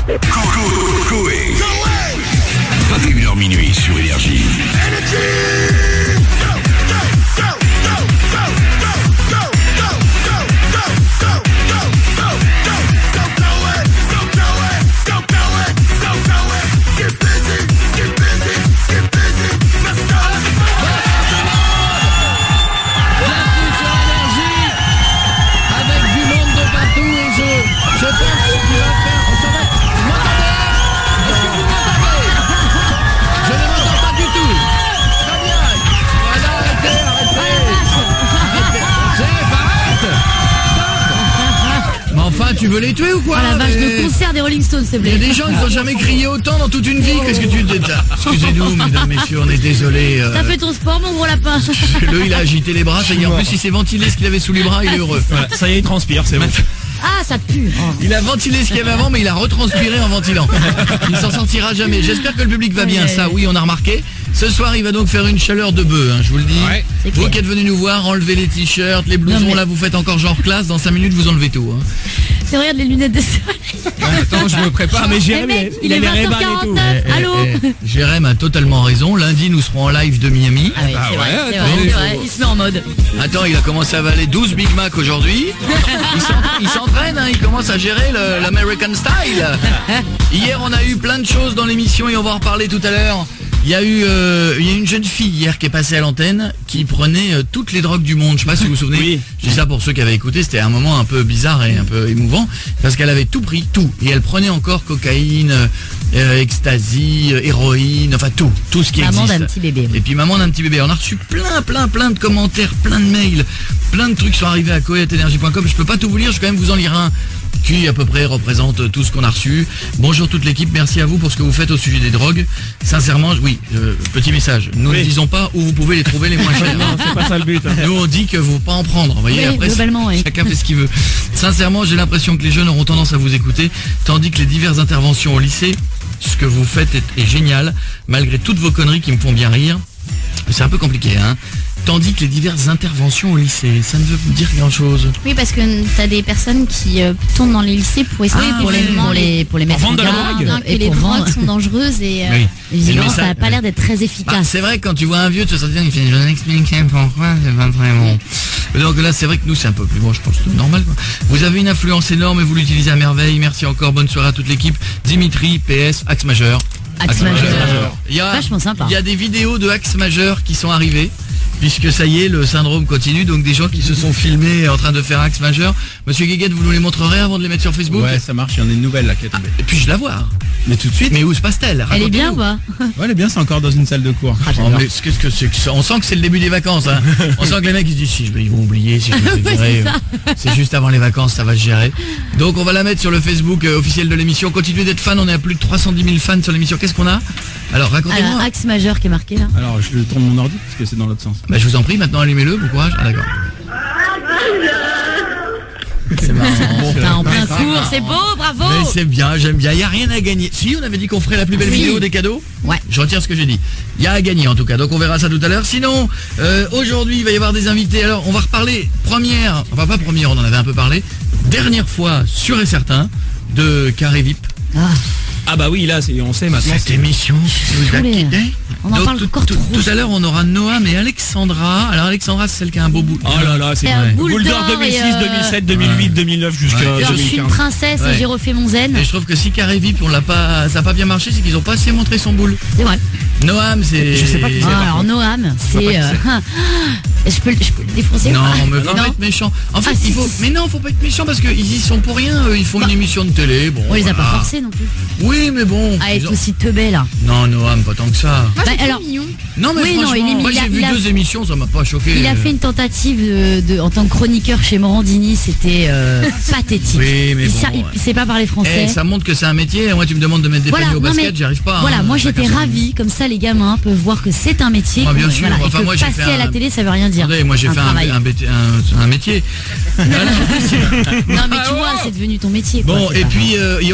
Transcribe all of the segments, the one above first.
Coé. 21h minuit sur Énergie. Tu veux les tuer ou quoi? Ah la vache, de concert des Rolling Stones, s'il te plaît. Il y a des gens qui n'ont jamais crié autant dans toute une vie. Qu'est-ce que tu te dis? Excusez-nous, mesdames, messieurs, on est désolé. T'as fait ton sport, mon gros lapin. Le, il a agité les bras, ça y est. En plus, il s'est ventilé ce qu'il avait sous les bras, il est heureux. Voilà, ça y est, il transpire, c'est bon. Ah, ça pue. Il a ventilé ce qu'il y avait avant, mais il a retranspiré en ventilant. Il s'en sortira jamais. J'espère que le public va bien. Ça, oui, on a remarqué. Ce soir, il va donc faire une chaleur de bœuf, hein, je vous le dis. Ouais, vous qui êtes venus nous voir, enlevez les t-shirts, les blousons, là, vous faites encore genre classe. Dans 5 minutes, vous enlevez tout. Hein. C'est regarde les lunettes de soleil. Attends, je me prépare, mais Jérém, il est les Ray-Ban et tout. 20h49, allô. Jérém a totalement raison. Lundi, nous serons en live de Miami. Ah oui, c'est vrai, il se met en mode. Attends, il a commencé à avaler 12 Big Mac aujourd'hui. Il s'entraîne, hein, il commence à gérer l'American Style. Hier, on a eu plein de choses dans l'émission et on va en reparler tout à l'heure. Il y a une jeune fille hier qui est passée à l'antenne qui prenait toutes les drogues du monde. Je sais pas si vous vous souvenez. Oui. Je dis ça pour ceux qui avaient écouté. C'était un moment un peu bizarre et un peu émouvant parce qu'elle avait tout pris, tout. Et elle prenait encore cocaïne, ecstasy, héroïne, enfin tout ce qui existe. Maman d'un petit bébé. Et puis maman d'un petit bébé. On a reçu plein de commentaires, plein de mails, plein de trucs sont arrivés à coé@energie.com. Je peux pas tout vous lire. Je vais quand même vous en lire un qui à peu près représente tout ce qu'on a reçu. Bonjour toute l'équipe, merci à vous pour ce que vous faites au sujet des drogues. Sincèrement, oui, petit message, nous ne disons pas où vous pouvez les trouver les moins chers. Non, c'est pas ça le but. Nous on dit que vous ne faut pas en prendre. Vous voyez, Oui, après globalement, oui. chacun fait ce qu'il veut. Sincèrement, j'ai l'impression que les jeunes auront tendance à vous écouter, tandis que les diverses interventions au lycée, ce que vous faites est génial, malgré toutes vos conneries qui me font bien rire. C'est un peu compliqué, hein. Tandis que les diverses interventions au lycée, ça ne veut pas dire grand-chose. Oui, parce que t'as des personnes qui tournent dans les lycées pour essayer pour les mettre vendre de la garde, drogue. que les drogues sont dangereuses et Oui. évidemment, ça n'a message- pas l'air d'être très Bah, efficace. c'est vrai que quand tu vois un vieux te sortir, il fait je vais expliquer pourquoi, c'est pas très bon. Donc là, c'est vrai que nous, c'est un peu plus bon, je pense que c'est normal, quoi. Vous avez une influence énorme et vous l'utilisez à merveille. Merci encore, bonne soirée à toute l'équipe. Dimitri, PS, Axe Majeur. Axe majeur. Il y a, Vachement sympa. il y a des vidéos de Axe Majeur qui sont arrivées. Puisque ça y est, le syndrome continue, donc des gens qui se sont filmés en train de faire Axe Majeur. Monsieur Guéguette, vous nous les montrerez avant de les mettre sur Facebook? Ouais, ça marche, il y en a une nouvelle là qui est tombée. Et puis je la vois. Mais tout de suite. Mais où se passe-t-elle? Elle est bien ou Racontez-nous. pas? Ouais, elle est bien, c'est encore dans une salle de cours. Oh, mais qu'est-ce que c'est que ça? On sent que c'est le début des vacances, hein. On sent que les mecs ils se disent si ils vont oublier, si je me fais virer, c'est juste avant les vacances, ça va se gérer. Donc on va la mettre sur le Facebook officiel de l'émission. Continuez d'être fans, on est à plus de 310 000 fans sur l'émission. Qu'est-ce qu'on a? Alors racontez-moi. Alors, Axe majeur qui est marqué là. Alors, je tourne mon ordi parce que c'est dans l'autre sens. Bah je vous en prie, maintenant allumez-le, bon courage. Ah d'accord. C'est marrant. Putain, en plein cours, c'est beau, bravo. Mais c'est bien, j'aime bien. Il n'y a rien à gagner. Si, on avait dit qu'on ferait la plus belle Si. vidéo des cadeaux. Ouais. Je retire ce que j'ai dit. Il y a à gagner en tout cas. Donc on verra ça tout à l'heure. Sinon, aujourd'hui, il va y avoir des invités. Alors, on va reparler enfin pas première, on en avait un peu parlé. Dernière fois, sûr et certain, de Carré VIP. Ah bah oui, là, on sait maintenant. Cette émission, vous a saoulée. quitté. On en Donc, parle encore trop. tout à l'heure, on aura Noam et Alexandra. Alors Alexandra, c'est celle qui a un beau bout. Oh là là, c'est Et un vrai. boule Boule d'or d'or 2006, et, 2007, 2008, 2009 jusqu'à Genre, je suis une 2015. princesse Ouais. et j'ai refait mon zen. Et je trouve que si Carré VIP, ça n'a pas bien marché, c'est qu'ils ont pas assez montré son boule. C'est vrai. Noam, c'est... Je sais pas qui c'est. Ah, alors Noam, c'est... je peux le défoncer Non, ou pas? mais faut pas être méchant. En fait, si, mais non, faut pas être méchant parce qu'ils y sont pour rien. Eux, ils font une émission de télé. Bon, On les a pas voilà. forcés non plus. Oui, mais bon. À ils être ont- aussi teubés là. Non, Noam, pas tant que ça. Bah, alors, Non, mais Oui, non, franchement, il est- moi il a- j'ai vu il a- 2 émissions, ça m'a pas choqué. il a fait une tentative en tant que chroniqueur chez Morandini, c'était pathétique. Oui, mais bon, il sait pas parler français. Ça montre que c'est un métier. Et moi, tu me demandes de mettre des paniers au non, basket, mais j'y arrive pas. Voilà, hein. moi Chacun j'étais son- ravie, comme ça les gamins peuvent voir que c'est un métier. Ah, bien qu'on- sûr, voilà, enfin, et que moi, j'ai passer fait à la télé, ça veut rien dire. Attendez, moi j'ai fait travail. un métier. Non mais tu vois, c'est devenu ton métier. quoi, Bon, c'est et pas puis il y aura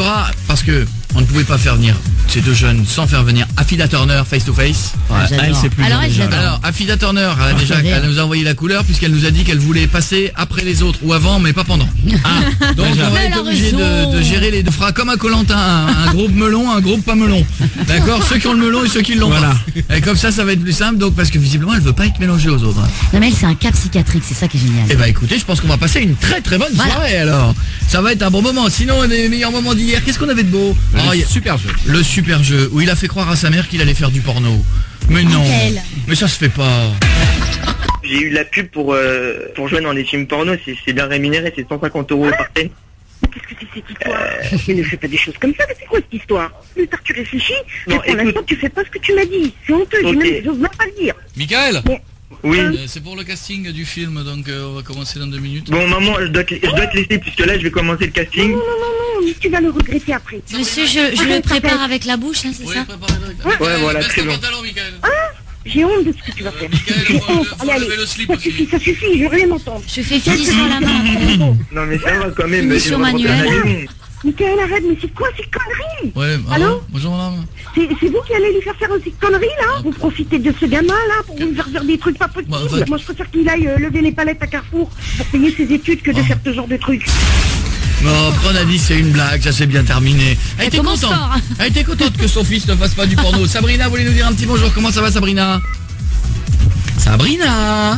parce que on ne pouvait pas faire venir ces deux jeunes sans faire venir Affida Turner face to face. Ah, j'adore. elle, c'est plus Alors, dur, elle, déjà. j'adore. Alors, Affida Turner, rire. elle nous a envoyé la couleur puisqu'elle nous a dit qu'elle voulait passer après les autres ou avant, mais pas pendant. Donc déjà. on va Mais elle être a obligé raison. de gérer les deux. On fera comme à Koh-Lanta, un groupe melon, un groupe pas melon. D'accord, ceux qui ont le melon et ceux qui l'ont Voilà. pas. Et comme ça va être plus simple. Donc parce que visiblement, elle veut pas être mélangée aux autres. Non, mais elle, c'est un cap psychiatrique, c'est ça qui est génial. Eh ben écoutez, je pense qu'on va passer une très très bonne Voilà. soirée alors. Ça va être un bon moment. Sinon, les meilleurs moments d'hier, qu'est-ce qu'on avait de beau? Oh, il y a- Super jeu. Le super jeu où il a fait croire à sa mère qu'il allait faire du porno. Mais non. Quel. Mais ça se fait pas. J'ai eu la pub pour jouer dans des films porno, c'est bien rémunéré, c'est 150 € par thème. Qu'est-ce que c'est que cette histoire Mais ne fais pas des choses comme ça, mais c'est quoi cette histoire Plus tard tu réfléchis, Non, mais pour l'instant tu fais pas ce que tu m'as dit. C'est honteux, Ok. j'ose même pas le dire. Michael, Oui. c'est pour le casting du film, donc on va commencer dans 2 minutes. Bon maman, je dois te laisser puisque là je vais commencer le casting. Non, mais tu vas le regretter après. Monsieur, je le prépare avec la bouche, hein, c'est ça? Ouais, voilà, très bien. J'ai honte de ce que tu vas faire. J'ai honte. Allez, ça suffit, je veux rien entendre. Je fais finition à la main. Non mais ça va quand même. Finition je vais rentrer à la manuelle. maison. Michael, arrête, mais c'est quoi ces conneries Ouais, Allô bonjour madame. C'est vous qui allez lui faire ces conneries là Vous profitez de ce gamin là pour lui faire des trucs pas possibles. Bah, en fait- Moi je préfère qu'il aille lever les palettes à Carrefour pour payer ses études que de faire ce genre de trucs. Non, après on a dit c'est une blague, ça s'est bien terminé. Elle était commence contente. fort, hein. Elle était contente que son fils ne fasse pas du porno. Sabrina voulait nous dire un petit bonjour. Comment ça va Sabrina? Sabrina.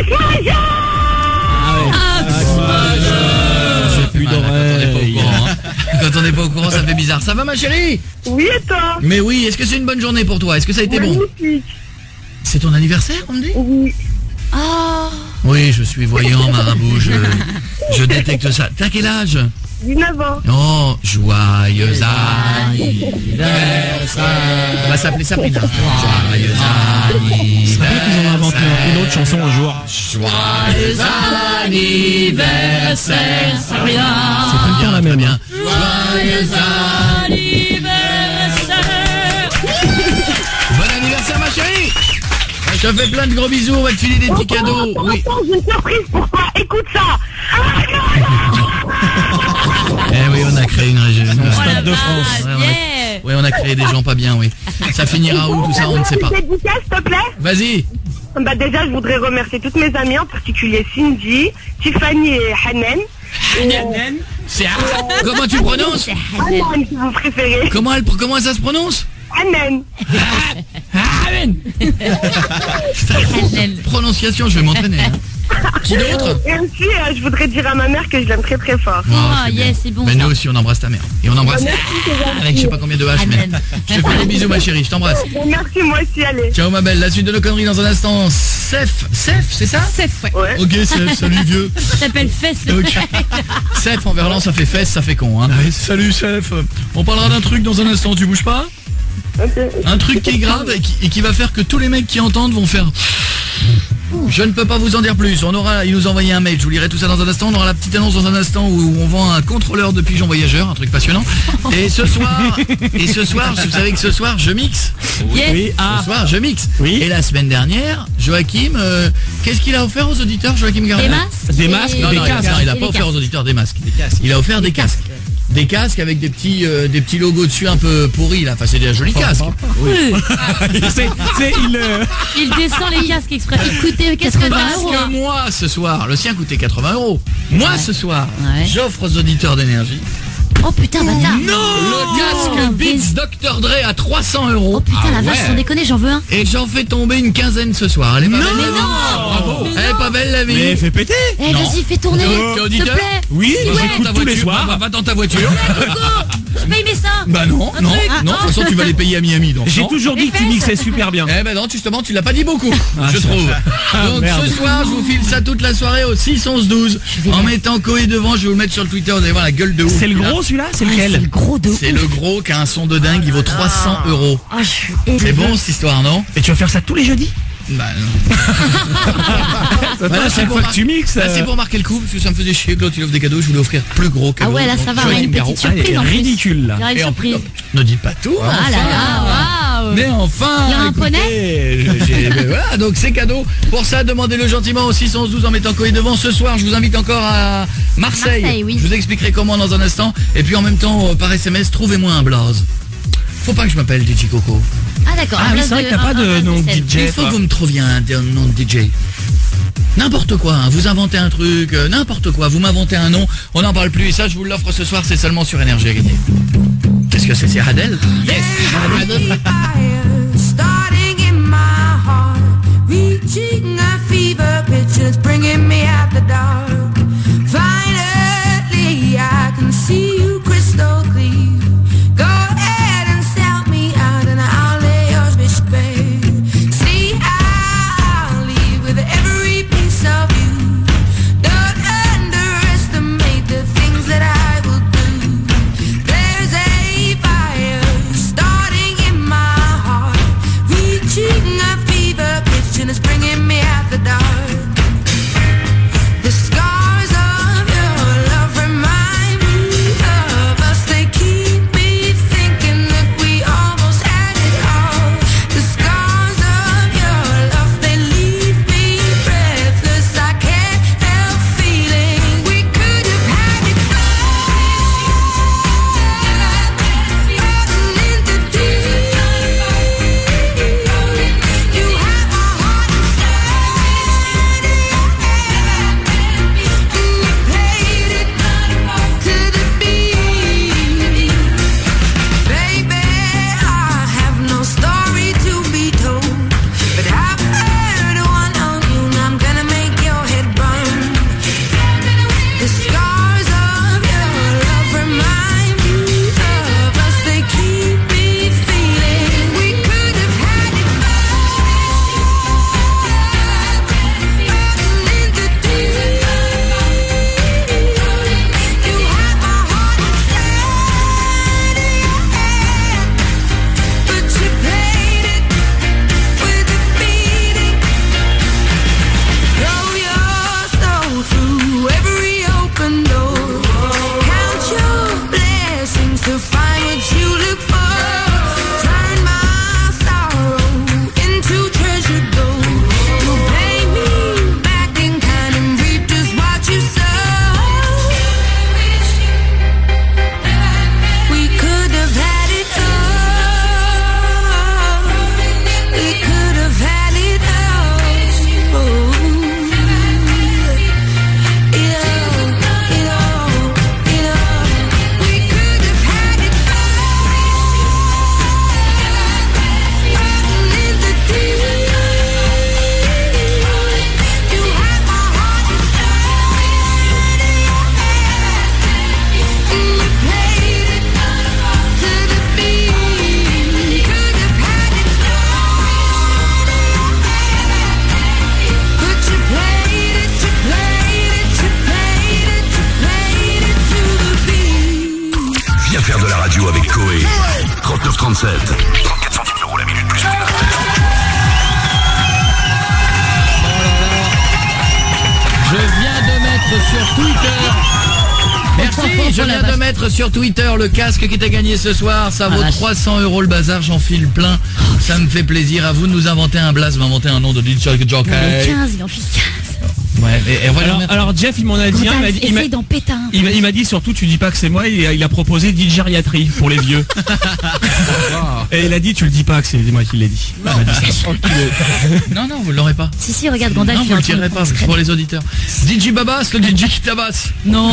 J'ai plus Voilà, quand on n'est pas au d'oreilles. courant, hein. Quand on n'est pas au courant, ça fait bizarre. Ça va ma chérie? Oui et toi Mais oui, est-ce que c'est une bonne journée pour toi? Est-ce que ça a été bon? Magnifique. C'est ton anniversaire, on me dit? Oui. Oh, Oui, je suis voyant, marabout, je détecte ça. T'as quel âge? 19 ans. Oh, joyeux anniversaire. On va s'appeler Sabrina. Joyeux C'est vrai qu'ils ont inventé une autre chanson un jour. Joyeux anniversaire, Sabrina. C'est tout le temps la même. Bien. joyeux anniversaire. Bon anniversaire, ma chérie. Je te fais plein de gros bisous. On va te filer des petits cadeaux. Oui. Attends, j'ai une surprise pour toi. Écoute ça. Eh oui, on a créé une région. Stade de France. Ouais, on a- Yeah. Oui, on a créé des gens pas bien, oui. Ça finira où tout ça, on ne sait pas. Une dédicace, s'il te plaît. Vas-y. Bah déjà, je voudrais remercier toutes mes amies, en particulier Cindy, Tiffany et Hanen. C'est comment tu prononces? Hanen, si vous préférez. Comment ça se prononce? Hanen. Prononciation, je vais m'entraîner. Hein. Qui d'autre? Et aussi, je voudrais dire à ma mère que je l'aime très très fort. Oh, Ah, bien. yes, c'est bon, Mais ça. nous aussi, on embrasse ta mère. Et on embrasse avec je sais pas combien de H, mais Amen. je te fais des bisous, ma chérie. Je t'embrasse. Merci, moi aussi, allez. Ciao, ma belle. La suite de nos conneries dans un instant. Sef, c'est ça? Sef, ouais. Ouais. Ok, Sef, salut vieux. Ça s'appelle Fesse. Ok. Sef en verlan, ça fait fesse, ça fait con. Hein. Salut, Sef. On parlera d'un truc dans un instant. Tu bouges pas? Un truc qui est grave et qui va faire que tous les mecs qui entendent vont faire. Je ne peux pas vous en dire plus. Il nous a envoyé un mail. Je vous lirai tout ça dans un instant. On aura la petite annonce dans un instant où on vend un contrôleur de pigeons voyageurs, un truc passionnant. Et ce soir, vous savez que ce soir, je mixe. Yes. Oui, Ce soir, je mixe. Oui. Et la semaine dernière, Joachim, qu'est-ce qu'il a offert aux auditeurs, Joachim Des Garnier? masques. Des masques, Non, des non, casques. il a pas offert aux auditeurs des masques. Il a offert des casques. Des casques avec des petits logos dessus un peu pourris là. Enfin, c'est des jolis casques. Il descend les casques exprès. Écoutez, qu'est-ce que Parce que moi, ce soir, le sien coûtait 80 €. Moi, ce soir, Ouais. j'offre aux auditeurs d'énergie Oh putain, bâtard. le casque Beats Dr. Dre à 300 €. Oh putain, la vache, sans déconner, j'en veux un. Et j'en fais tomber une quinzaine ce soir. Elle est pas belle, la vie? Bravo. Elle est pas belle la vie? Mais fais péter. Eh, Non. vas-y, fais tourner. T'es S'il te auditeur? plaît. Oui, Va dans j'écoute ta tous les voiture. soirs. Va dans ta voiture. Je paye mes seins. Bah non, Un non, truc. non. De toute façon, tu vas les payer à Miami. Donc J'ai non. toujours dit que tu mixais super bien. Eh ben non, justement, tu l'as pas dit beaucoup, je c'est trouve. Donc merde. ce soir, je vous file ça toute la soirée au 6 11 12. En mettant Koé devant, je vais vous le mettre sur le Twitter, vous allez voir la gueule de ouf. C'est le gros celui-là? C'est Ah, c'est le lequel? gros de ouf. C'est le gros qui a un son de dingue, il vaut 300 €. Ah, je suis C'est élevé. bon cette histoire, non? Et tu vas faire ça tous les jeudis? Bah non. Voilà, chaque fois que tu mixes. Là, c'est pour marquer le coup, parce que ça me faisait chier que l'autre il offre des cadeaux, je voulais offrir plus gros cadeau. Ah ouais, là, ça Donc, va, on a Joachim une Garraud. petite surprise Elle est en plus. ridicule là. Il y aura une Et en surprise. plus, ne dites pas tout. hein. Ah là là, Mais enfin, Il y a un poney. voilà, donc c'est cadeau. Pour ça, demandez-le gentiment au 612 en mettant Coé devant. Ce soir, je vous invite encore à Marseille. Oui. Je vous expliquerai comment dans un instant. Et puis en même temps, par SMS, trouvez-moi un blaze. Faut pas que je m'appelle DJ Coco. Ah d'accord. Ah oui, c'est vrai que t'as pas de nom de Il DJ. faut toi. que vous me trouviez un nom de DJ. N'importe quoi, hein. Vous inventez un truc, n'importe quoi, vous m'inventez un nom, on n'en parle plus et ça je vous l'offre ce soir, c'est seulement sur Énergie à gagner. Qu'est-ce que c'est Adèle? Yes. Starting in my heart, reaching a fever pitch, it's bringing me out the dark. Finally, I can see you crystal clear. Go ahead and sell me out, and I'll lay yours be spared. See, I'll leave with every piece of you. Don't underestimate the things that I will do. There's a fire starting in my heart, reaching a fever pitch, and it's bringing me out the dark. The scars of your love remind me of us. They keep me thinking that we almost had it all. The scars of your love, they leave me breathless. I can't help feeling we could have had it all. Into deep. You have my heart inside of your hand, and you paid it to the beat. Baby, I have no story to be told, but I've heard one on you, and I'm gonna make your head burn. The scars of your love remind me of us. They keep me feeling we could have had it all. Into deep. You have my heart inside of your hand, but you paid it with a beating. Throw your soul through every open door. Count your blessings to find what you look for. Turn my sorrow into treasure gold. You pay me back in kind and reap just what you sow. We could have had it all. We could have had it all. It all. We could have had it all. Into deep. You have my heart inside of your hand, and you paid it to the beat. Could have had it all, but you played it, you played it, you played it, you played it to the beat. Viens faire de la radio avec Coé. 3937. 34 centimes d'euros la minute plus prix d'un appel. Je viens de mettre sur Twitter. Merci, je viens de mettre sur Twitter le casque qui t'a gagné ce soir. Ça vaut 300 € le bazar, j'en file plein. Ça me fait plaisir. À vous de nous inventer un blaze, m'inventer un nom de DJ Jockey. 15, il en file 15. Ouais, et on va le Alors, mettre. alors Jeff il m'en a dit un, Essaye d'en péter un. il m'a dit surtout tu dis pas que c'est moi, il a proposé digériatrie pour les vieux. Et il a dit tu le dis pas que c'est moi qui l'ai dit. Il m'a dit ça. Non, vous l'aurez pas. Si, regarde, Gandalf. Non, il vous est le en train de tirez pas, prendre c'est pour les auditeurs. DJ Babas, le DJ qui tabasse. Non.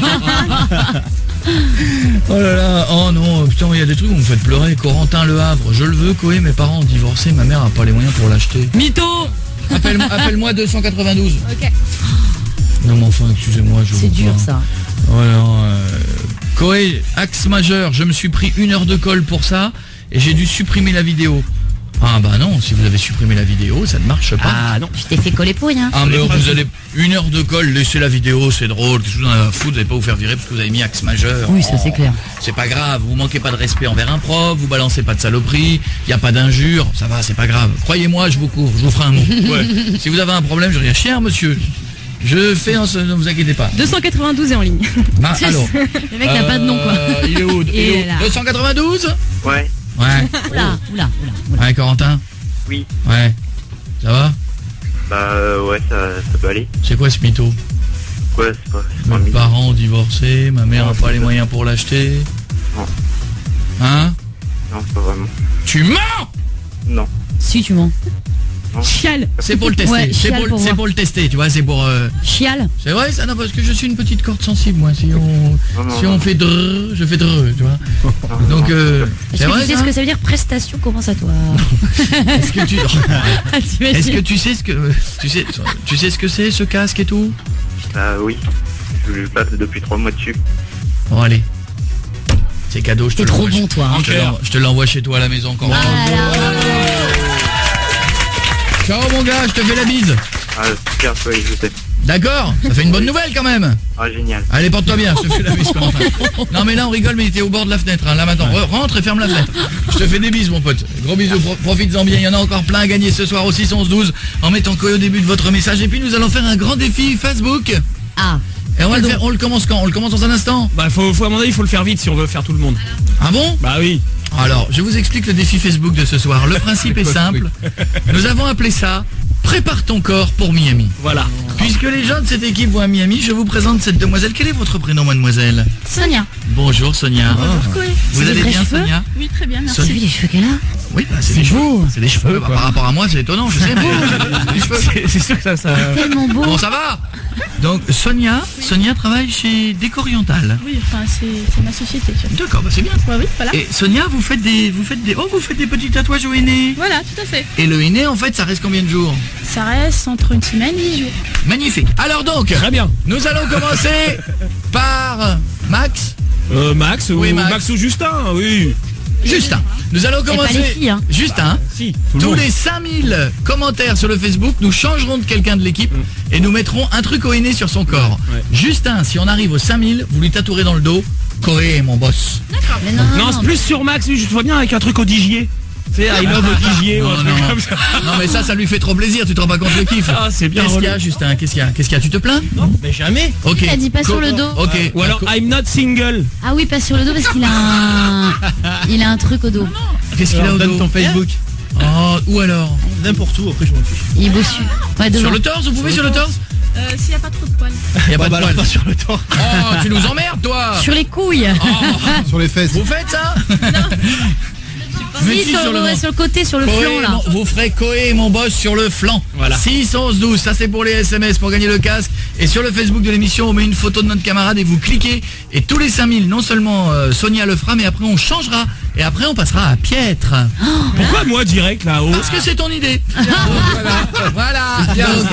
Oh là là, oh non, putain, il y a des trucs où vous me faites pleurer. Corentin Le Havre, je le veux, Coé, mes parents ont divorcé, ma mère a pas les moyens pour l'acheter. Mytho. Appelle-moi 292. Ok. Non mais enfin, excusez-moi, je C'est vous dur pas. ça. Voilà. Coé, axe majeur, je me suis pris 1 heure de colle pour ça et j'ai dû supprimer la vidéo. Ah bah non, si vous avez supprimé la vidéo, ça ne marche pas. Ah non. Tu t'es fait coller pour rien. Ah mais vous allez 1 heure de colle, laissez la vidéo, c'est drôle, qu'est-ce que vous en avez à foutre, vous n'allez pas vous faire virer parce que vous avez mis axe majeur. Oui, ça c'est clair. C'est pas grave, vous manquez pas de respect envers un prof, vous balancez pas de saloperie, il y a pas d'injures, ça va, c'est pas grave. Croyez-moi, je vous couvre, je vous ferai un mot. Ouais. Si vous avez un problème, je vais dire cher monsieur. Je fais un... Ne vous inquiétez pas. 292 est en ligne. Bah, alors. Le mec n'a pas de nom quoi. Il est où, Il est là. 292 Ouais. Ouais. Oula. Ouais, Corentin. Oui. Ouais. Ça va? Bah ouais, ça peut aller. C'est quoi ce mytho? Quoi, c'est pas un Mes mytho. parents ont divorcé, ma mère n'a pas les moyens pour l'acheter. Non. Hein? Non, pas vraiment. Tu mens? Non. Si tu mens. Chial. C'est pour le tester. Ouais, c'est chiale pour, pour c'est voir. pour le tester, tu vois, c'est pour... Chial. C'est vrai ça? Non, parce que je suis une petite corde sensible, moi. Si Non, on fait drrr, je fais drrr, tu vois. Donc, Est-ce c'est que vrai tu sais ça? ce que ça veut dire prestation compensatoire? Est-ce que tu... T'imagines Est-ce que tu sais ce que... Tu sais ce que c'est, ce casque et tout? Ah oui. Je passe depuis 3 mois dessus. Bon, allez. C'est cadeau, je te T'es trop l'envoie. bon, toi, hein. Je te l'envoie chez toi à la maison quand Ciao mon gars, je te fais la bise. Ah, super, oui, je sais. D'accord? Ça fait une bonne nouvelle quand même. Ah, génial. Allez, porte-toi bien, je te fais la bise, Corentin. Non mais là on rigole, mais il était au bord de la fenêtre, hein. Là maintenant, rentre et ferme la fenêtre. Je te fais des bises mon pote. Gros bisous, profites-en bien, il y en a encore plein à gagner ce soir au 6-11-12 en mettant Koé au début de votre message. Et puis nous allons faire un grand défi Facebook. Ah. Et on va le faire, on le commence quand? On le commence dans un instant? Bah faut à mon avis, il faut le faire vite si on veut faire tout le monde. Ah bon? Bah oui. Alors, je vous explique le défi Facebook de ce soir. Le principe est simple. Nous avons appelé ça « Prépare ton corps pour Miami ». Voilà. Puisque les gens de cette équipe vont à Miami, je vous présente cette demoiselle. Quel est votre prénom, mademoiselle? Sonia. Bonjour, Sonia. Koé. Vous C'est des allez vrais bien, cheveux Sonia? Oui, très bien, merci. Tu as vu les cheveux qu'elle a? Oui, bah, c'est des cheveux. C'est des cheveux. Bah, par rapport à moi, c'est étonnant, je sais, mais c'est des cheveux. C'est sûr que ça... Tellement beau. Bon, ça va? Donc, Sonia travaille chez Décoriental. Oui, enfin, c'est ma société, tu vois. D'accord, bah c'est bien. Ouais, oui, voilà. Et Sonia, vous faites des petits tatouages au henné. Voilà, tout à fait. Et le henné, en fait, ça reste combien de jours? Ça reste entre une semaine et 10 jours. Magnifique. Alors donc, Très bien. nous allons commencer par Max. Max ou Oui, Max. Max ou Justin, oui. Justin. Nous allons pas commencer. les filles, hein. Justin. Si, tout le Tous monde. les 5000 commentaires sur le Facebook, nous changerons de quelqu'un de l'équipe et nous mettrons un truc au henné sur son corps. Ouais. Justin, si on arrive aux 5000, vous lui tatouerez dans le dos Koé, mon boss. Mais non, Non, c'est plus sur Max, je te vois bien avec un truc au digier. Tu sais, I love Digier ou un truc comme ça. Non mais ça lui fait trop plaisir, tu te rends pas compte le kiff. Ah, c'est bien Qu'est-ce qu'il y a, relou. Justin? Qu'est-ce qu'il y a? Tu te plains? Non, mais jamais. Ok. Il a dit pas sur le dos. Ok. Ou alors I'm not single. Ah oui, pas sur le dos parce qu'il a il a un truc au dos. Qu'est-ce qu'il a au dos? Facebook. Oh, où alors? N'importe où, après je m'en fiche. Il est bossu. Ouais, devant. Sur le torse, vous pouvez sur le torse? S'il n'y a pas trop de poils. Il y a pas de poils. Pas sur le torse. Oh, tu nous emmerdes toi. Sur les couilles. Sur les fesses. Vous faites ça? Mais Si, si, sur le côté, sur le flanc là. Vous ferez Koé, mon boss, sur le flanc. Voilà. 6 11 12, ça c'est pour les SMS pour gagner le casque. Et sur le Facebook de l'émission, on met une photo de notre camarade et vous cliquez. Et tous les 5000, non seulement Sonia le fera, mais après on changera. Et après on passera à Pietre. Pourquoi moi direct là-haut? Parce que c'est ton idée. Voilà. Donc,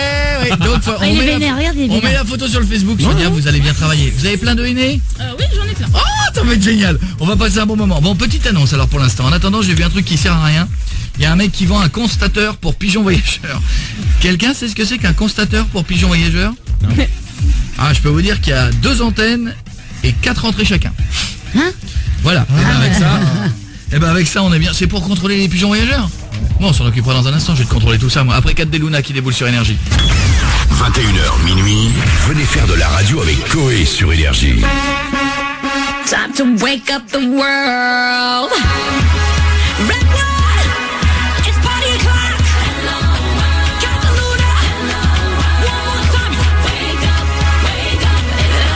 on Il est met vénère, regarde, il est on met vénère. la photo sur le Facebook. Sonia, vous allez bien travailler. Vous avez plein de henné? Oui, j'en ai plein. Oh, ça va être génial. On va passer un bon moment. Bon, petite annonce alors pour l'instant. En attendant, j'ai vu un truc qui sert à rien. Il y a un mec qui vend un constateur pour pigeons voyageurs. Quelqu'un sait ce que c'est qu'un constateur pour pigeons voyageurs? Ah, je peux vous dire qu'il y a 2 antennes et 4 entrées chacun. Hein? Voilà. Et ben avec ça, on est bien. C'est pour contrôler les pigeons voyageurs? Bon, on s'en occupera dans un instant. Je vais te contrôler tout ça, moi. Après 4 des Luna qui déboule sur Énergie. 21h minuit, venez faire de la radio avec Koé sur Énergie. Time to wake up the world. Redwood, it's party o'clock. Cataluna, one more time. Wake up, wake up.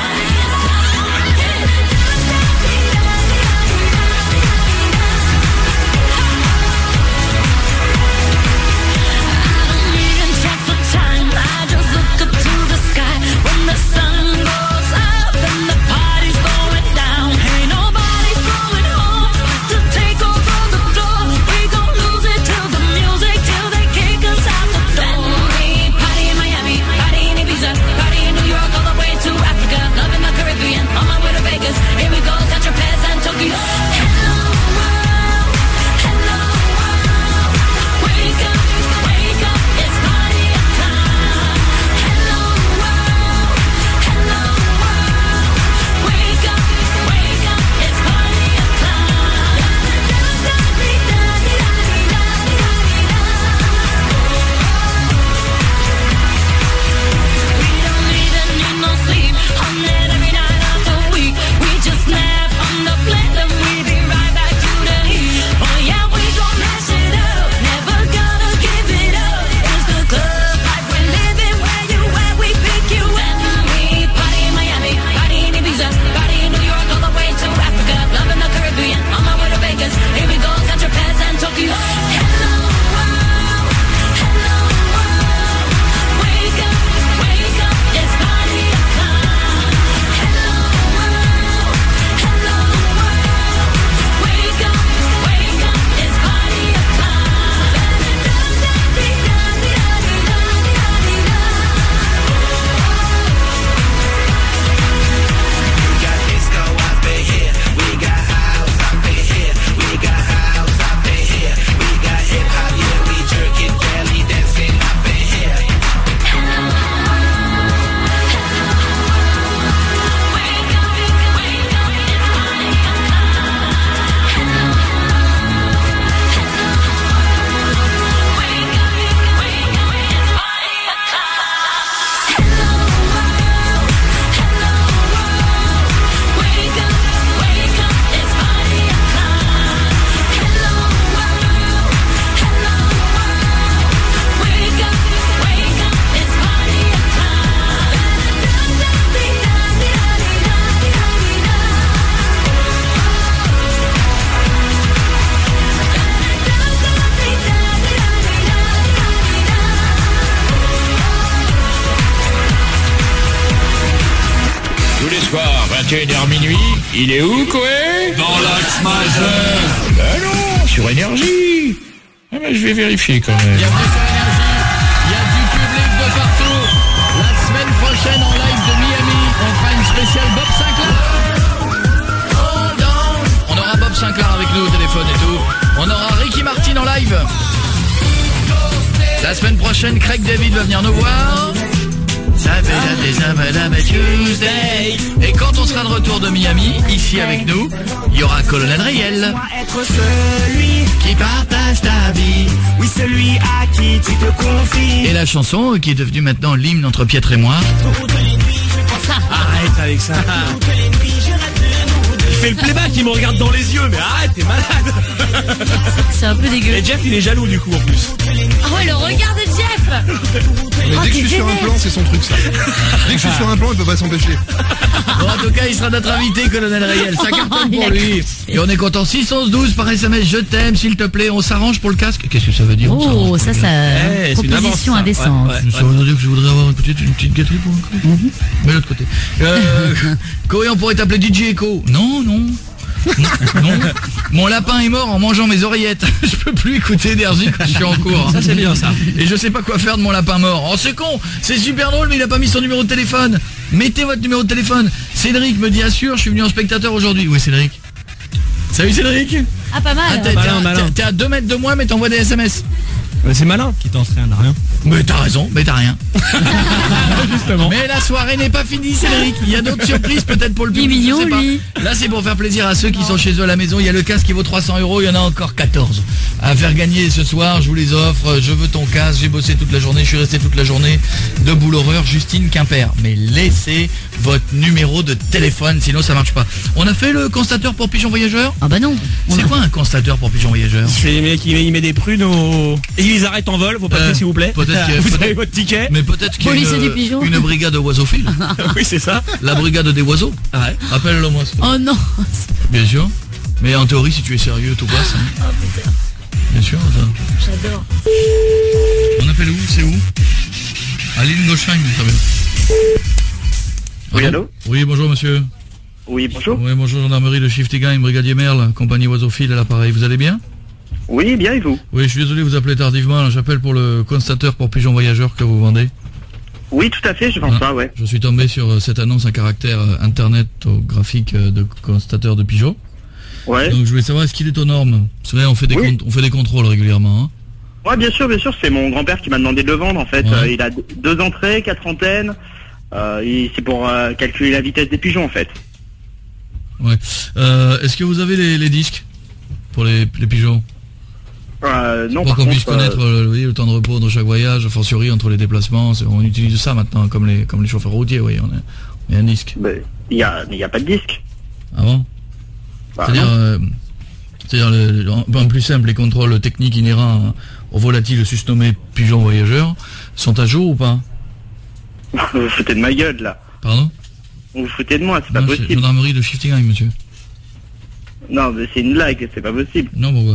I don't even check the time. I just look up to the sky when the sun goes up and the party's going down. Ain't nobody's going home to take over 21h minuit, il est où, Koé? Dans l'axe majeur. Ben non, sur Énergie. Ah ben, je vais vérifier quand même. Bienvenue sur Énergie. Il y a du public de partout. La semaine prochaine en live de Miami, on fera une spéciale Bob Sinclair. On aura Bob Sinclair avec nous au téléphone et tout. On aura Ricky Martin en live. La semaine prochaine, Craig David va venir nous voir. Tuesday. Et quand on sera de retour de Miami, ici avec nous, il y aura Colonel Riel. Être celui qui partage ta vie. Oui, celui à qui tu te confies. Et la chanson qui est devenue maintenant l'hymne entre Pietre et moi. Arrête avec ça. Il fait le playback, il me regarde dans les yeux, mais arrête, t'es malade. C'est un peu dégueu. Et Jeff, il est jaloux du coup en plus. Ah ouais, le regard de Jeff. Mais dès que je suis sur un plan, c'est son truc ça. Dès que je suis sur un plan, il peut pas s'empêcher. Bon, en tout cas, il sera notre invité, Colonel Riel. Ça cartonne pour lui. Et on est content. 611-12 par SMS. Je t'aime, s'il te plaît. On s'arrange pour le casque. Qu'est-ce que ça veut dire? Oh, ça, proposition indécente. Ça veut dire que je voudrais avoir une petite gâterie pour un côté. Mais l'autre côté. Koé, on pourrait t'appeler DJ Echo. Non. Mon lapin est mort en mangeant mes oreillettes. Je peux plus écouter Énergie quand je suis en cours. Ça c'est bien ça. Et je sais pas quoi faire de mon lapin mort. Oh c'est con, c'est super drôle mais il a pas mis son numéro de téléphone. Mettez votre numéro de téléphone. Cédric me dit assure, je suis venu en spectateur aujourd'hui. Oui Cédric. Salut Cédric. Ah pas mal. T'es à 2 mètres de moi mais t'envoies des SMS. C'est malin qui t'entraîne à rien. Mais t'as raison, mais t'as rien. Justement. Mais la soirée n'est pas finie, Cédric. Il y a d'autres surprises peut-être pour le public. Il est mignon, je sais pas. lui. Là, c'est pour faire plaisir à ceux qui sont chez eux à la maison. Il y a le casque qui vaut 300 €. Il y en a encore 14 à faire gagner ce soir. Je vous les offre. Je veux ton casque. J'ai bossé toute la journée. Je suis resté toute la journée de boule horreur. Justine Quimper. Mais laissez votre numéro de téléphone, sinon ça marche pas. On a fait le constateur pour pigeons voyageurs. Ah bah non. C'est quoi un constateur pour pigeons voyageurs? C'est les mecs, il met des prunes et ils arrêtent en vol. Faut passer s'il vous plaît. Vous avez votre ticket. Mais peut-être qu'il y a une brigade oiseauphile. Oui, c'est ça. La brigade des oiseaux. Ouais. Appelle-le moi. Oh non. Bien sûr. Mais en théorie, si tu es sérieux, tout passe. Hein. Oh putain. Bien sûr. J'adore. On appelle où? C'est où? À l'île Gauchheim, très bien. Oui, allô? Oui, bonjour monsieur. Oui, bonjour. Oui, bonjour, gendarmerie de Shiftigheim, brigadier Merle, compagnie oiseauphile à l'appareil. Vous allez bien? Oui, bien, et vous? Oui, je suis désolé de vous appeler tardivement. J'appelle pour le constateur pour pigeons voyageurs que vous vendez. Oui, tout à fait, je pense pas, ouais. Je suis tombé sur cette annonce à caractère internetographique de constateur de pigeons. Ouais. Donc je voulais savoir, est-ce qu'il est aux normes? C'est vrai, on fait des contrôles régulièrement. Hein. Ouais, bien sûr, c'est mon grand-père qui m'a demandé de le vendre, en fait. Ouais. Il a 2 entrées, 4 antennes. C'est pour calculer la vitesse des pigeons, en fait. Ouais. Est-ce que vous avez les disques pour les pigeons? Non, pour par qu'on puisse contre, connaître le temps de repos entre chaque voyage, a fortiori entre les déplacements, on utilise ça maintenant comme les chauffeurs routiers, oui, on a un disque. Il y a pas de disque. Ah bon? C'est-à-dire en plus simple, les contrôles techniques inhérents aux volatiles susnommés pigeons voyageurs sont à jour ou pas? Vous vous foutez de ma gueule, là. Pardon? Vous vous foutez de moi, c'est pas C'est possible. gendarmerie de Shiftigheim, monsieur. Non, mais c'est une blague, c'est pas possible. Non, pourquoi?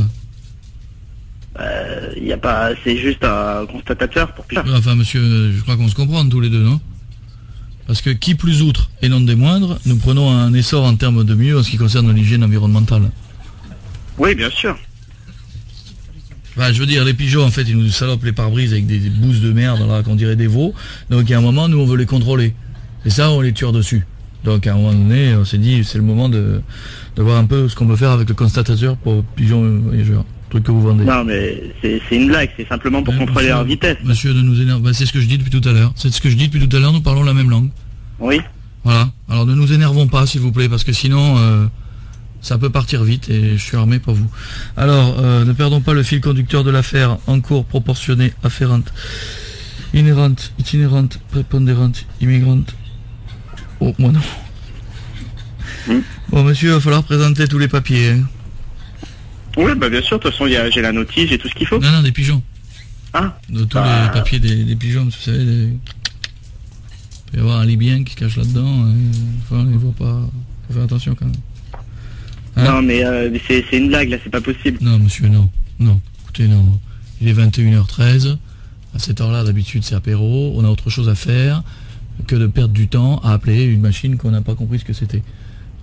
Y a pas, c'est juste un constatateur pour pigeons. Enfin, monsieur, je crois qu'on se comprend tous les deux, non? Parce que qui plus outre, et non des moindres, nous prenons un essor en termes de mieux en ce qui concerne l'hygiène environnementale. Oui, bien sûr. Enfin, je veux dire, les pigeons, en fait, ils nous salopent les pare-brises avec des bouses de merde, là, qu'on dirait des veaux. Donc, il y a un moment, nous, on veut les contrôler. Et ça, on les tire dessus. Donc, à un moment donné, on s'est dit, c'est le moment de voir un peu ce qu'on peut faire avec le constatateur pour pigeons voyageurs. Que vous vendez. Non mais c'est une blague, c'est simplement pour contrôler leur vitesse. Monsieur, ne nous énerve, c'est ce que je dis depuis tout à l'heure. Nous parlons la même langue. Oui. Voilà. Alors ne nous énervons pas s'il vous plaît, parce que sinon ça peut partir vite et je suis armé pour vous. Alors, ne perdons pas le fil conducteur de l'affaire. En cours, proportionnée, afférente, inhérente, itinérante, prépondérante, immigrante. Oh, moi non. Bon monsieur, il va falloir présenter tous les papiers. Hein. Oui, bah bien sûr, de toute façon, j'ai la notice, j'ai tout ce qu'il faut. Non, des pigeons. Ah. De tous les papiers des pigeons, vous savez, il peut y avoir un libyen qui se cache là-dedans, enfin, il ne voit pas, faut faire attention quand même. Hein? Non, mais c'est une blague, là, c'est pas possible. Non, monsieur, non, écoutez, non, il est 21h13, à cette heure-là, d'habitude, c'est apéro, on a autre chose à faire que de perdre du temps à appeler une machine qu'on n'a pas compris ce que c'était.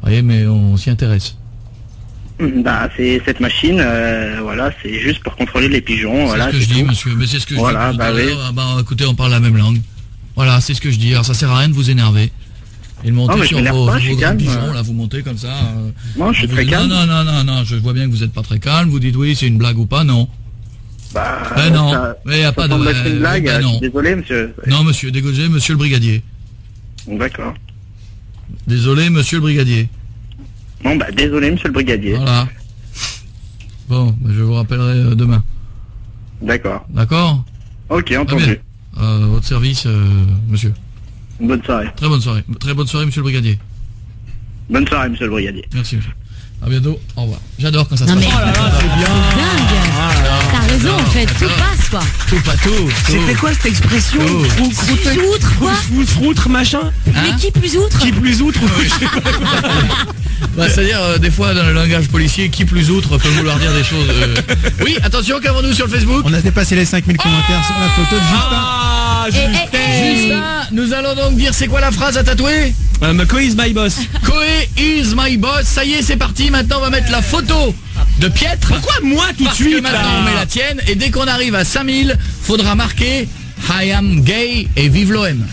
voyez, mais on s'y intéresse. Bah, c'est cette machine, voilà, c'est juste pour contrôler les pigeons, voilà. C'est ce que je dis, monsieur, mais c'est ce que voilà, je dis. bah oui. Écoutez, on parle la même langue. Voilà, c'est ce que je dis. Alors ça sert à rien de vous énerver. Et de monter sur vos grands pigeons, là, vous montez comme ça. Moi, je suis très calme. Non, je vois bien que vous n'êtes pas très calme. Vous dites oui, c'est une blague ou pas, non. Bah, non, mais il n'y a pas de une blague, non. je suis désolé, monsieur. Non, monsieur, désolé, monsieur le brigadier. D'accord. Désolé, monsieur le brigadier. Bon, bah, désolé, monsieur le brigadier. Voilà. Bon, bah, je vous rappellerai demain. D'accord. D'accord. Ok, entendu. Votre service, monsieur. Bonne soirée. Très bonne soirée. Très bonne soirée, monsieur le brigadier. Bonne soirée, monsieur le brigadier. Merci, monsieur. À bientôt. Au revoir. J'adore quand ça se Non passe. mais c'est dingue. T'as raison en fait, tout passe quoi. Tout, pas tout. C'était quoi cette expression? Plus outre quoi? Froutre machin? Mais qui plus outre? Qui plus outre? Bah, c'est-à-dire, des fois, dans le langage policier, qui plus outre peut vouloir dire des choses. Oui, attention, qu'avons-nous sur le Facebook? On a dépassé les 5000 commentaires sur la photo de Justin. Justin, nous allons donc dire c'est quoi la phrase à tatouer? Koé is my boss. Koé is my boss. Ça y est, c'est parti. Maintenant, on va mettre la photo de Pietre. Pourquoi moi tout de suite que maintenant, on met la tienne. Et dès qu'on arrive à 5000, faudra marquer I am gay et vive l'OM.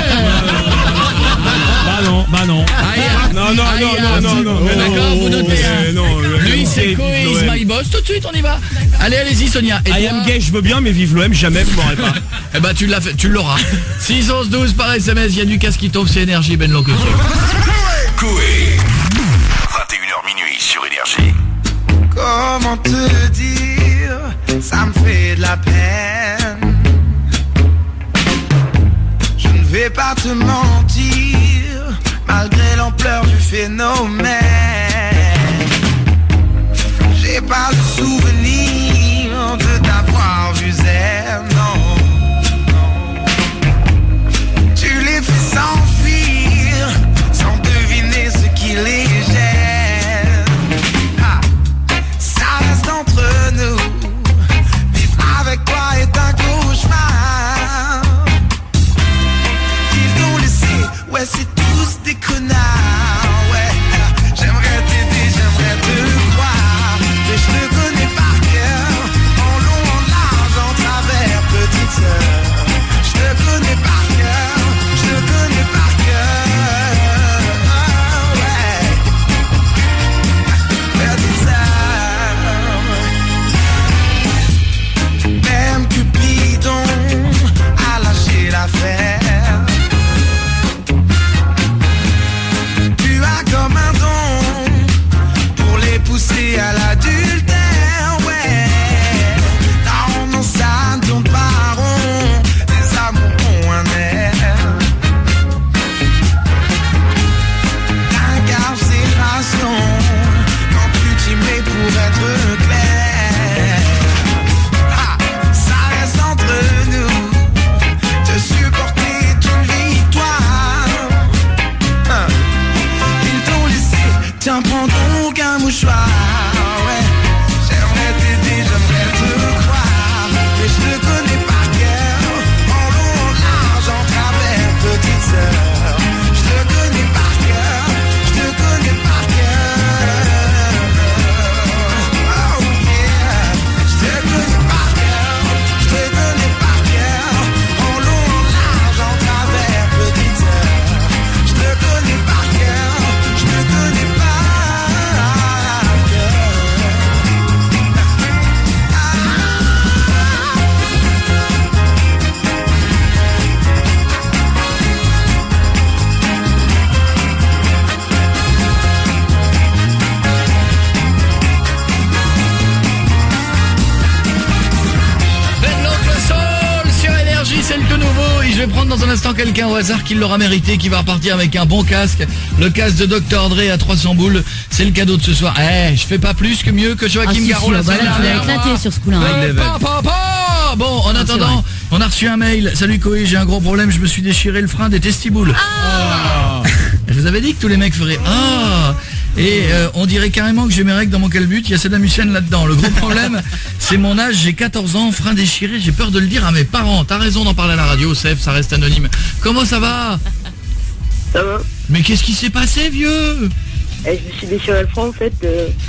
Bah non. Non. D'accord, vous notez. Lui, c'est Koé is my boss. Tout de suite, on y va. Allez-y, Sonia. I am gay, je veux bien, mais vive l'OM, jamais vous m'aurez pas. Eh ben, tu l'as fait, tu l'auras. 6 11 12 par SMS, il y a du casque qui tombe, c'est Énergie, Ben Longue. Koé. 21h minuit sur Énergie. Comment te dire, ça me fait de la peine. Je ne vais pas te mentir, malgré l'ampleur du phénomène. J'ai pas le souvenir de t'avoir vu zen, non. Tu les fais s'enfuir, sans deviner ce qui les gêne. Ça reste entre nous, vivre avec toi est un cauchemar. Ils t'ont laissé, ouais c'est tous des connards. Ouais, j'aimerais t'aider, j'aimerais te croire, mais je te connais par cœur, en long, en large, en travers, petite sœur. Je te connais par cœur, je te connais par cœur. Ouais, petite sœur. Même Cupidon a lâché l'affaire. Tu as comme un don pour les pousser à l'adultère, ouais. Non, ça ne tourne pas rond, les amours ont un air d'incarcération quand tu t'y mets pour être clair. Ça reste entre nous, te supporter est une victoire. Ils t'ont laissé, tiens prends donc un mouchoir. Ouais, j'aimerais t'aider, j'aimerais te croire, mais je te connais par cœur, en long, en large, en travers, petite sœur. Je te connais par cœur, je te connais par cœur. Oh yeah, je te connais par cœur, je te connais par cœur, en long, en large, en travers, petite sœur. Je te connais par cœur, je te connais par cœur. Ben l'oncle Soul sur Énergie, c'est le tout nouveau. Et je vais prendre dans un instant quelqu'un au hasard qui l'aura mérité, qui va repartir avec un bon casque. Le casque de Dr Dre à 300 boules. C'est le cadeau de ce soir. Je fais pas plus que mieux que Joachim Garraud la semaine tu l'as dernière. éclaté sur ce coup-là. Bon, en attendant, on a reçu un mail. Salut Koé, j'ai un gros problème, je me suis déchiré le frein des testiboules. Je vous avais dit que tous les mecs feraient et on dirait carrément que j'ai mes règles dans mon calbut. Il y a Saddam Hussein là-dedans. Le gros problème, c'est mon âge, j'ai 14 ans, frein déchiré, j'ai peur de le dire à mes parents. T'as raison d'en parler à la radio, Sef, ça reste anonyme. Comment ça va? Ça va? Mais qu'est-ce qui s'est passé, vieux? je me suis déchiré le front en fait.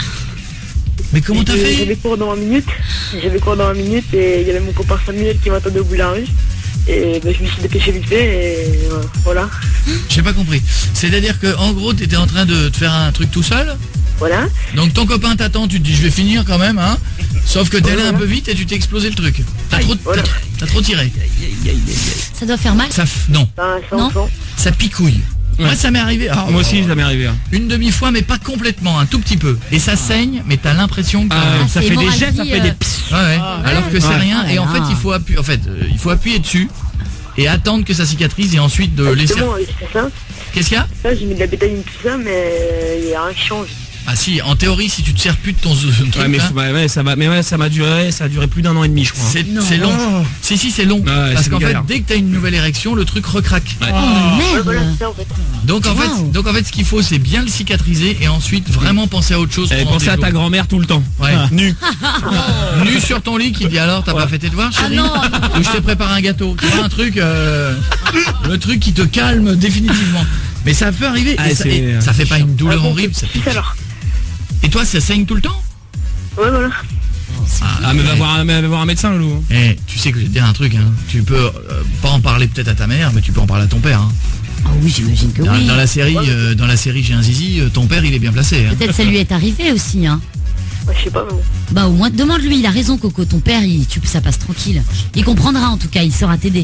Mais comment t'as fait? J'avais cours dans 20 minutes. Et il y avait mon copain Samuel qui m'attendait au bout de la rue. Et je me suis dépêché vite fait et voilà. J'ai pas compris. C'est-à-dire que en gros t'étais en train de te faire un truc tout seul? Voilà. Donc ton copain t'attend, tu te dis je vais finir quand même, hein. Sauf que t'es allé un peu vite et tu t'es explosé le truc. T'as trop tiré. Ça doit faire mal? Non. Non. Ça picouille. Ouais. Moi ça m'est arrivé. Moi aussi ça m'est arrivé. Une demi-fois mais pas complètement, un tout petit peu. Et ça saigne mais t'as l'impression que ça fait des jets, ça fait des alors que c'est rien et en fait il faut appuyer dessus et attendre que ça cicatrise et ensuite de laisser. C'est ça. Qu'est-ce qu'il y a? Là j'ai mis de la bétaline tout ça mais il y a rien qui change. Ah si, en théorie, si tu te sers plus de ton truc, ça a duré plus d'1 an et demi, je crois. C'est long. Si, c'est long. Parce qu'en fait, dès que t'as une nouvelle érection, le truc recraque. Oh merde. Voilà, c'est ça en fait. Donc en fait, ce qu'il faut, c'est bien le cicatriser et ensuite vraiment penser à autre chose. Et penser à ta grand-mère tout le temps. Ouais. Nu. Nu sur ton lit qui dit alors, t'as pas fait tes devoirs, chérie? Ou je t'ai préparé un gâteau. Tu vois un truc, le truc qui te calme définitivement. Mais ça peut arriver. Et ça fait pas une douleur horrible. Ça pique. Et toi, ça saigne tout le temps? Ouais, voilà. Mais va voir un médecin, Lou. Eh, tu sais que je vais te dire un truc, hein. Tu peux pas en parler peut-être à ta mère, mais tu peux en parler à ton père. Hein. Ah oui, j'imagine que oui. Dans la série J'ai un zizi, ton père il est bien placé. Hein. Peut-être ça lui est arrivé aussi, hein. Ouais, je sais pas, non. Bah au moins, demande-lui, il a raison, Coco. Ton père, ça passe tranquille. Il comprendra en tout cas, il saura t'aider.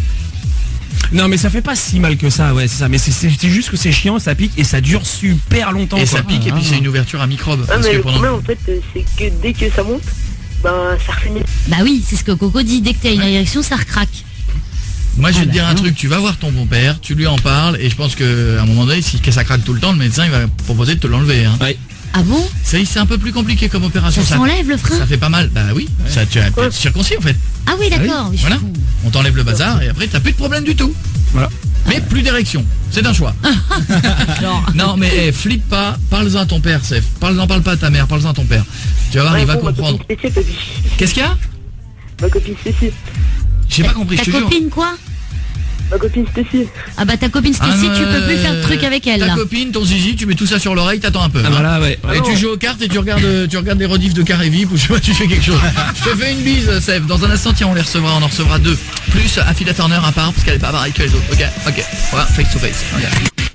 Non mais ça fait pas si mal que ça, ouais c'est ça, mais c'est juste que c'est chiant, ça pique et ça dure super longtemps. Et ça pique et puis c'est une ouverture à microbes. Ah mais le problème en fait c'est que dès que ça monte, ben ça refinit. Bah oui, c'est ce que Coco dit, dès que t'as une érection ça recraque. Moi je vais te dire un truc, tu vas voir ton bon père, tu lui en parles et je pense qu'à un moment donné, si ça craque tout le temps, le médecin il va proposer de te l'enlever. Hein. Ouais. Ah bon? C'est un peu plus compliqué comme opération. Ça s'enlève le frein? Ça fait pas mal, bah oui, ça tu as circoncis en fait. Ah oui d'accord, oui, voilà. On t'enlève le bazar et après t'as plus de problème du tout. Voilà. Mais plus d'érection, c'est un choix. Non mais flippe pas, parle-en à ton père, Sef. Parle pas à ta mère, parle-en à ton père. Tu vas voir, il va comprendre. Qu'est-ce qu'il y a? Ma copine Stécie. J'ai pas compris, je te jure. Ta copine quoi? Ma copine Stécie. Ah bah ta copine Stécie, tu peux plus faire de truc avec elle. Ta copine, ton zizi, tu mets tout ça sur l'oreille, t'attends un peu. Ah voilà, ouais. Et tu joues aux cartes et tu regardes les rediffs de Carré Vip ou je sais pas, tu fais quelque chose. Je te fais une bise, Sef. Dans un instant, tiens, on en recevra 2. Plus Affida Turner à part parce qu'elle est pas pareille que les autres. Ok. Voilà, face to face. Okay.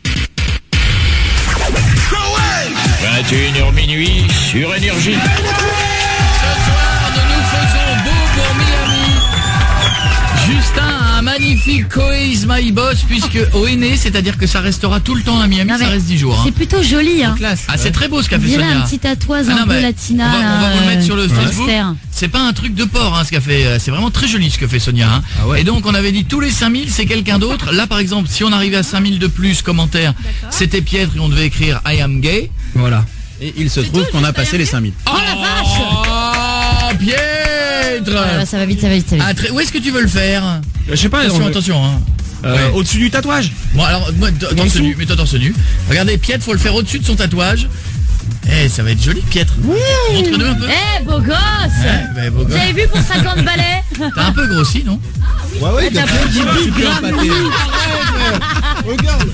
21h minuit sur Énergie. Ce soir, nous faisons beau pour Miami. Justin a un magnifique Coe My Boss puisque au Aîné, c'est-à-dire que ça restera tout le temps à Miami, ça reste 10 jours. C'est plutôt joli, hein. Ah, c'est très beau ce qu'a fait Sonia. Il y a un petit tatouage un peu latina. On va vous le mettre sur le Facebook. C'est pas un truc de porc, hein, ce qu'a fait. C'est vraiment très joli ce que fait Sonia. Hein. Ah ouais. Et donc on avait dit tous les 5000, c'est quelqu'un d'autre. Là par exemple, si on arrivait à 5000 de plus commentaires, c'était Pietre et on devait écrire I am gay. Voilà. Et il se trouve qu'on a passé les 5000. Oh la vache! Oh Pietre! Ça va vite. Où est-ce que tu veux le faire? Je sais pas. Attention. Hein. Au-dessus du tatouage. Bon alors, mets-toi torse nu. Regardez, Pietre, faut le faire au-dessus de son tatouage. Eh, ça va être joli, Pietre. Oui. Montre-nous un peu. Beau gosse. Beau gosse. Vous avez vu pour 50 balais? T'as un peu grossi, non? Ouais, t'as pris du bide pâté. Regarde.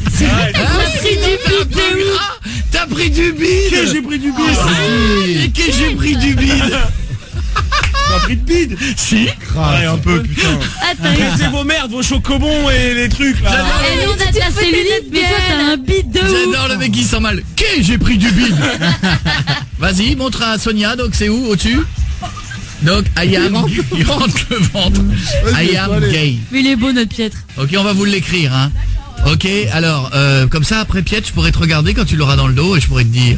T'as pris du bide. J'ai pris du bide. J'ai pris du bide. Pas pris de bide? Si. Ouais, un peu, putain. C'est vos merdes, vos chocobons et les trucs là. Et nous on a ta cellulite, mais toi t'as un bide de ouf. J'adore le mec qui sent mal. J'ai pris du bide. Vas-y, montre à Sonia, donc c'est où? Au-dessus? Donc, I am, il rentre le ventre. I am gay. Mais il est beau notre Pietre. Ok, on va vous l'écrire, hein. Ok, alors, comme ça, après Pietre, je pourrais te regarder quand tu l'auras dans le dos et je pourrais te dire.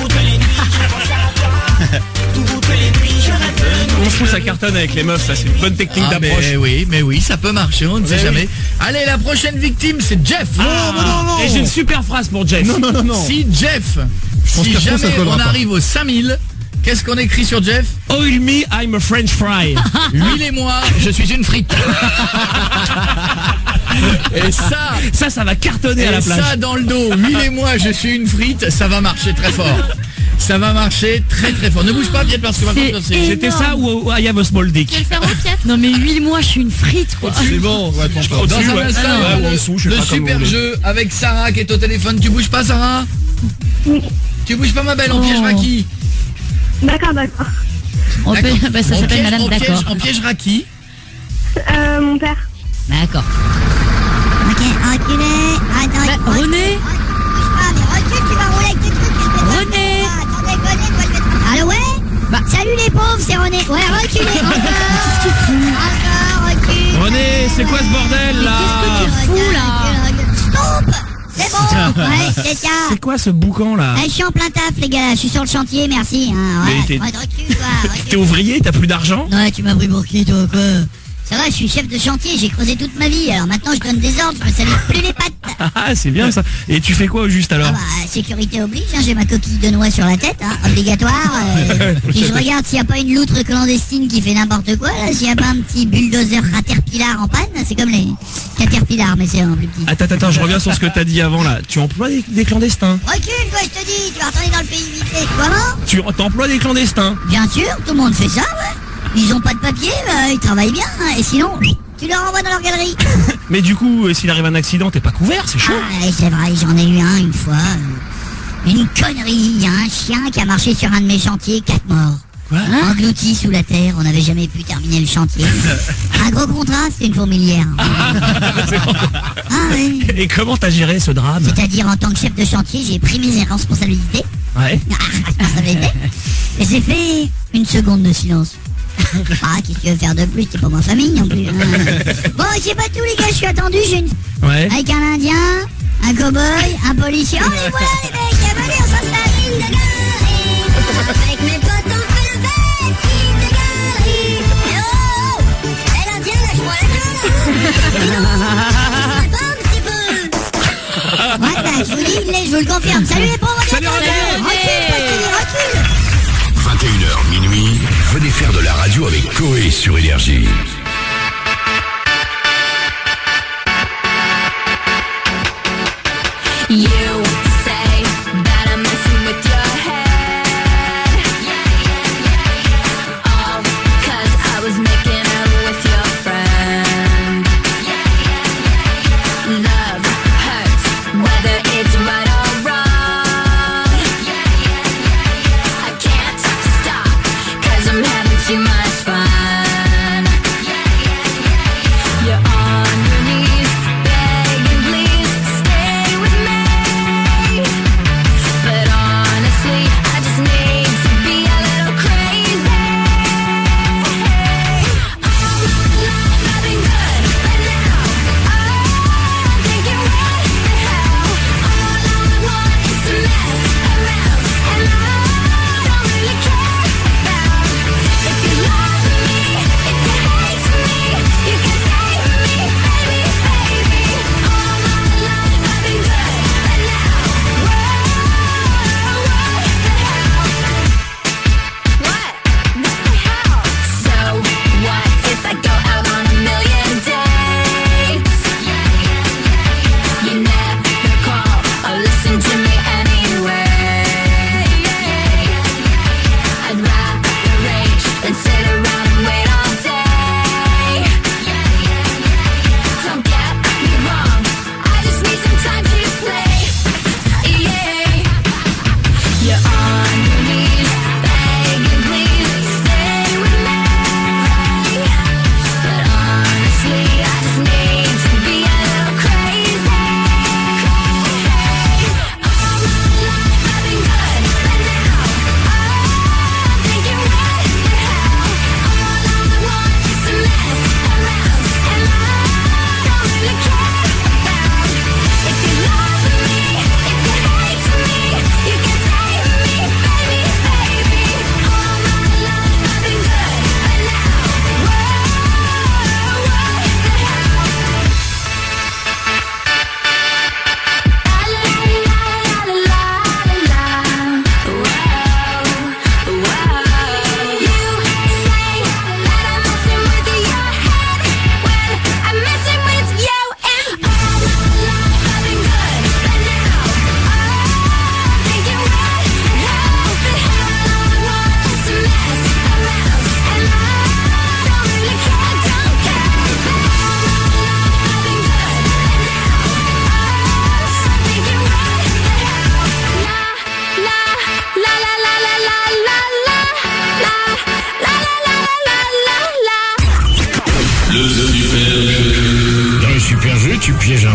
On se fout, ça cartonne avec les meufs, ça c'est une bonne technique d'approche. Mais oui, ça peut marcher, on ne sait jamais. Allez, la prochaine victime, c'est Jeff. Non. Et j'ai une super phrase pour Jeff. Non. Si Jeff, si jamais on arrive aux 5000, qu'est-ce qu'on écrit sur Jeff? Oil me, I'm a French fry. Huilez-moi, je suis une frite. Et ça va cartonner à la plage. Et ça dans le dos, huilez-moi, je suis une frite, ça va marcher très fort. Ça va marcher très très fort. Ne bouge pas, Pietre, parce que c'était ça ou I have a small dick. Tu veux le faire en Pietre? Non mais huile-moi, je suis une frite quoi. C'est bon. Dans un instant, le super jeu avec Sarah qui est au téléphone. Tu bouges pas, Sarah? Oui. Tu bouges pas ma belle, on piégera qui? D'accord. Bah, ça On s'appelle piège- Madame on piège- D'accord. On piégera qui? Mon père. D'accord. Ok, reculez. Attends, René bouge pas, mais recule, tu vas rouler avec tes trucs. que je vais te René faire. Attends, déconne, toi, je vais te... Allô, ouais. Salut les pauvres, c'est René. Ouais, reculez. Encore, recule. René, c'est quoi ce bordel là? Qu'est-ce que tu fous là? Stop. C'est bon. Ouais, c'est ça. C'est quoi ce boucan là? Je suis en plein taf, les gars. Je suis sur le chantier, merci. Hein, Mais ouais, t'es- recule, toi. T'es ouvrier, t'as plus d'argent? Ouais, tu m'as pris pour qui, toi, quoi? Ça va, je suis chef de chantier, j'ai creusé toute ma vie. Alors maintenant, je donne des ordres, je me salue plus les pattes. Ah, c'est bien ça. Et tu fais quoi au juste alors? Ah bah, sécurité oblige, hein, j'ai ma coquille de noix sur la tête, hein, obligatoire. Puis je regarde s'il n'y a pas une loutre clandestine qui fait n'importe quoi, là, s'il n'y a pas un petit bulldozer Caterpillar en panne, c'est comme les Caterpillar, mais c'est un plus petit. Attends, je reviens sur ce que t'as dit avant là. Tu emploies des clandestins. Recule, quoi, je te dis, tu vas retourner dans le pays vite fait. Comment? Tu emploies des clandestins. Bien sûr, tout le monde fait ça, ouais. Ils ont pas de papier, ils travaillent bien, hein, et sinon, tu leur envoies dans leur galerie. Mais du coup, s'il arrive un accident, t'es pas couvert, c'est chaud. Ah, c'est vrai, j'en ai eu un une fois. Une connerie, il y a un chien qui a marché sur un de mes chantiers, 4 morts. Englouti sous la terre, on n'avait jamais pu terminer le chantier. Un gros contrat, c'était une fourmilière. Ah oui. Et comment t'as géré ce drame? C'est-à-dire, en tant que chef de chantier, j'ai pris mes responsabilités. Ouais. Responsabilité. Et j'ai fait une seconde de silence. Ah, qu'est-ce que tu veux faire de plus? T'es pas ma famille non plus. Bon, c'est pas tout, les gars, je suis attendu. J'ai une... Ouais. Avec un indien, un cow-boy, un policier. Oh, les voilà, les mecs, venez, on s'installe, île de Gary. Avec mes potes, on fait la fête, île de Gary. Et oh, et l'indien, lâche-moi la gueule. Pas un petit peu. Ouais, bah, je vous dis, il l'est, je vous le confirme. Salut les pauvres. Salut, recule, recule. 21h minuit, venez faire de la radio avec Coé sur Énergie. You say that I'm messing with your head. All 'cause I was making out with your friend. Love hurts, whether it's right or wrong. I can't stop 'cause I'm having too much fun. You're on your knees, begging please stay with me. But honestly, I just need to be a little crazy. I'm loving good, but now I'm thinking what the hell. All I want is to mess around, and I don't really care about if you like.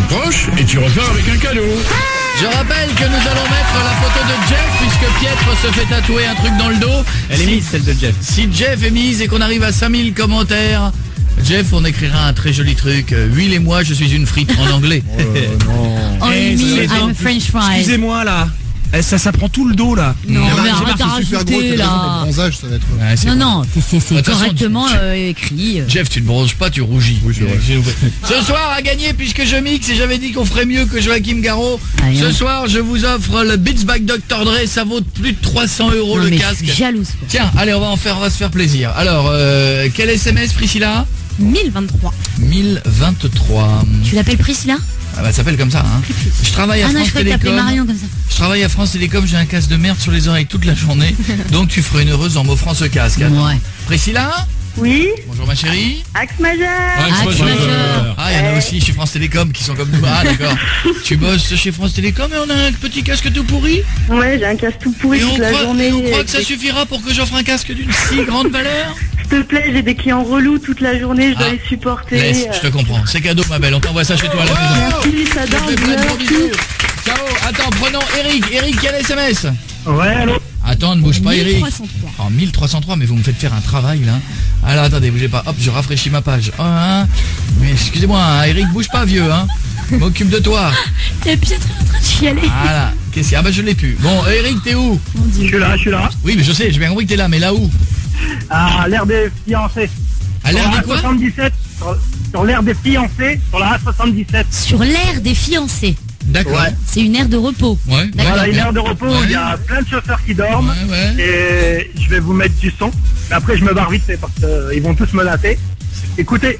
raccroches et tu repars avec un cadeau. Je rappelle que nous allons mettre la photo de Jeff puisque Pietre se fait tatouer un truc dans le dos. Elle est mise, celle de Jeff. Si Jeff est mise et qu'on arrive à 5000 commentaires, Jeff, on écrira un très joli truc. Huile et moi, je suis une frite en anglais. Oh, Eh, me, c'est I'm a French fry. Excusez-moi là. Eh, ça prend tout le dos là. Non, mais J'ai arrête marre, c'est super gros, d'arrêter t'as raison, pour le là. bronzage, ça va être... Ouais, c'est Non, bon. non, c'est De toute façon, correctement tu- écrit. Jeff, tu ne bronzes pas, tu rougis. Oui, c'est vrai. Ce soir, à gagner, puisque je mixe et j'avais dit qu'on ferait mieux que Joachim Garraud. Ah, Ce hein. soir, je vous offre le Beats by Dr. Dre. Ça vaut plus de 300 € Non, le mais casque. je suis jalouse, quoi. Tiens, allez, on va se faire plaisir. Alors, quel SMS, Priscilla? 1023. 1023. Tu l'appelles Priscilla? Ah bah, ça s'appelle comme ça, hein. Je travaille à Ah non, je France crois que t'appelais Télécom. Marion comme ça. Je travaille à France Télécom, j'ai un casque de merde sur les oreilles toute la journée. Donc tu ferais une heureuse en m'offrant ce casque. Attends. Ouais. Priscilla? Oui, Bonjour ma chérie. Axe Majeur. Axe Majeur. Ah, il y en a aussi chez France Télécom qui sont comme nous. Ah, d'accord. Tu bosses chez France Télécom et on a un petit casque tout pourri. Ouais, j'ai un casque tout pourri Et on toute la journée. croit que ça suffira pour que j'offre un casque d'une si grande valeur? S'il te plaît, j'ai des clients relous toute la journée, je dois Ah. les supporter. Laisse, je te comprends. C'est cadeau ma belle, on t'envoie ça chez toi à la maison. Merci, ça Je te donne. fais plein de gros bisous. Ciao. Attends, prenons Eric. Eric, quel SMS? Ouais, allô. Attends, ne bouge pas Eric. 1303. Oh, 1303, mais vous me faites faire un travail là. Alors attendez, bougez pas. Hop, je rafraîchis ma page. Oh, hein. Mais excusez-moi, hein, Eric, bouge pas vieux, hein. Je m'occupe de toi. Et Pietre est en train de chialer. Voilà. Qu'est-ce qu'il y a? Ah bah je l'ai plus. Bon, Eric, t'es où? Je suis là. Oui, mais je sais, j'ai bien compris que t'es là, mais là où? À l'ère des fiancés. À l'ère des quoi? 77, sur l'ère des fiancés, sur la A77. Sur l'air des fiancés. D'accord. Ouais. C'est une aire de repos. Ouais. D'accord. Voilà, une aire de repos, Ouais. il y a plein de chauffeurs qui dorment. Ouais, ouais. Et je vais vous mettre du son. Mais après, je me barre vite fait parce qu'ils vont tous me latter. Écoutez.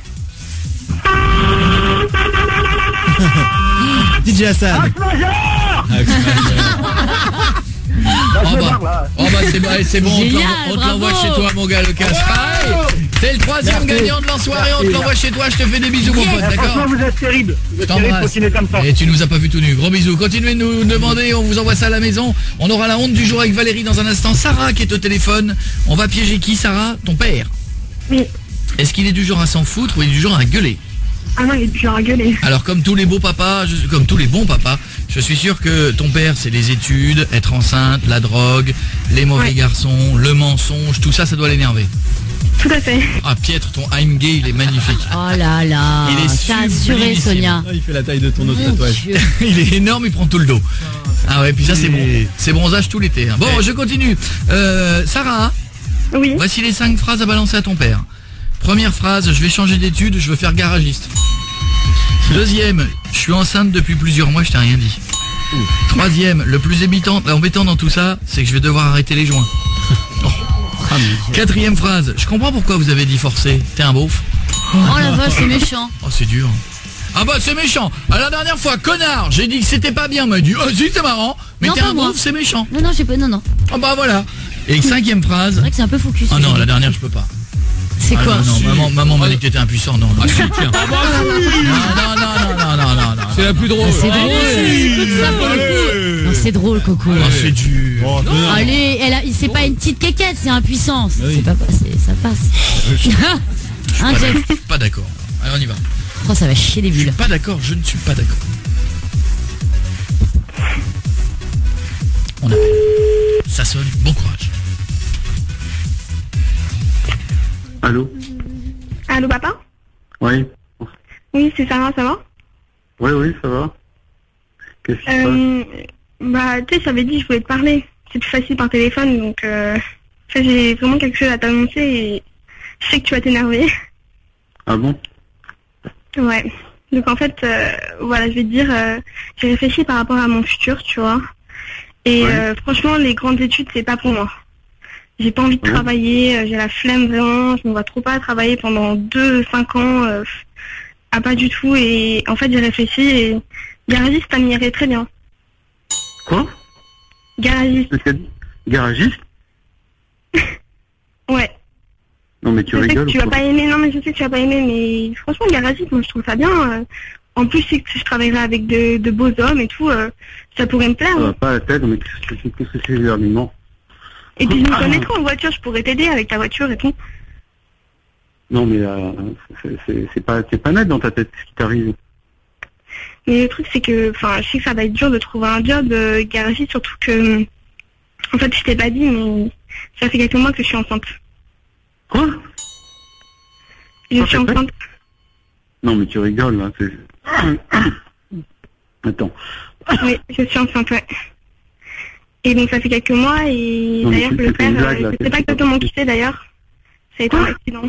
DJ Hassan. Axe Majeur. Là, Oh je me bah, barre, là. c'est bon, Génial, on te l'envoie bravo. chez toi mon gars le casque. Pareil. T'es le troisième Merci. gagnant de la soirée, on te Merci. l'envoie chez toi, je te fais des bisous mon Yes. pote, d'accord? Franchement, vous êtes terrible. Vous Je êtes terrible, t'embrasse. continuez comme ça. Et tu nous as pas vu tout nu, gros bisous. Continuez de nous demander, on vous envoie ça à la maison. On aura la honte du jour avec Valérie dans un instant. Sarah qui est au téléphone. On va piéger qui, Sarah? Ton père. Oui. Est-ce qu'il est du genre à s'en foutre ou il est du genre à gueuler? Ah non, il est toujours à gueuler. Alors comme tous les beaux papas, comme tous les bons papas, je suis sûr que ton père c'est les études, être enceinte, la drogue, les mauvais Ouais. garçons, le mensonge, tout ça, ça doit l'énerver. Tout à fait. Ah Pietre, ton I'm gay, il est magnifique. Oh là là. Il est T'as assuré, sublimissime. Sonia. Il fait la taille de ton autre Mon tatouage. Dieu. Il est énorme, il prend tout le dos. Ah ouais, puis ça c'est bon. C'est bronzage tout l'été. hein. Bon, je continue. Sarah, Oui. voici les 5 phrases à balancer à ton père. Première phrase, je vais changer d'études, je veux faire garagiste. Deuxième, je suis enceinte depuis plusieurs mois, je t'ai rien dit. Troisième, le plus embêtant dans tout ça, c'est que je vais devoir arrêter les joints. Oh. Quatrième phrase, je comprends pourquoi vous avez dit forcer. T'es un beauf. Oh la vache, c'est méchant. Oh, c'est dur. Ah bah c'est méchant. À la dernière fois, connard, j'ai dit que c'était pas bien, m'a dit. Oh si, c'est marrant, mais Non, t'es pas un moi. beauf, c'est méchant. Non, j'ai pas. Non. Ah bah voilà. Et cinquième phrase. C'est vrai que c'est un peu focus. Oh non, la dernière je peux pas. C'est Ah quoi? non, maman m'a dit que t'étais impuissant. Non, non. Ah si, tiens. Non. C'est la plus drôle. C'est drôle. Écoute ça pour le coup. Non, c'est drôle, Coco. Oh, c'est dur. Allez, c'est pas une petite quéquette, c'est impuissance. C'est pas passé, ça passe. Hein, Pas Jeff? d'accord. Pas d'accord. Allez, on y va. Oh, ça va chier les bulles. Pas d'accord, je ne suis pas d'accord. On appelle. Ça sonne, bon courage. Allô? Allô, papa? Oui. Oui, c'est Sarah, ça va? Oui, ça va. Qu'est-ce qui se passe? Bah, tu sais, je t'avais dit, je voulais te parler. C'est plus facile par téléphone, donc ça, j'ai vraiment quelque chose à t'annoncer et je sais que tu vas t'énerver. Ah bon? Ouais. Donc en fait, voilà, je vais te dire, j'ai réfléchi par rapport à mon futur, tu vois. Et franchement, les grandes études, c'est pas pour moi. J'ai pas envie de travailler, j'ai la flemme vraiment, je me vois trop pas travailler pendant 2-5 ans. Ah, pas du tout. Et en fait, j'ai réfléchi et garagiste, ça m'irait très bien. Quoi? Garagiste. Garagiste? Ouais. Non mais tu Je sais rigoles que tu ou vas quoi? pas aimer, non mais je sais que tu vas pas aimer, mais franchement garagiste, moi je trouve ça bien. En plus c'est que je travaillerai avec de beaux hommes et tout, ça pourrait me plaire. Ça va pas à la tête, mais qu'est-ce que c'est les arguments? Et puis je me connais trop en voiture, je pourrais t'aider avec ta voiture et tout. Non mais c'est pas net dans ta tête ce qui t'arrive. Mais le truc, c'est que, enfin, je sais que ça va être dur de trouver un job garagiste, surtout que, en fait, je t'ai pas dit, mais ça fait quelques mois que je suis enceinte. Quoi? Je suis enceinte. Non, mais tu rigoles, là. Attends. Oui, je suis enceinte, ouais. Et donc, ça fait quelques mois, et Non, mais d'ailleurs, tu le fais une père, blague, là, je c'est sais pas exactement qui c'est, d'ailleurs. Ça a été un accident.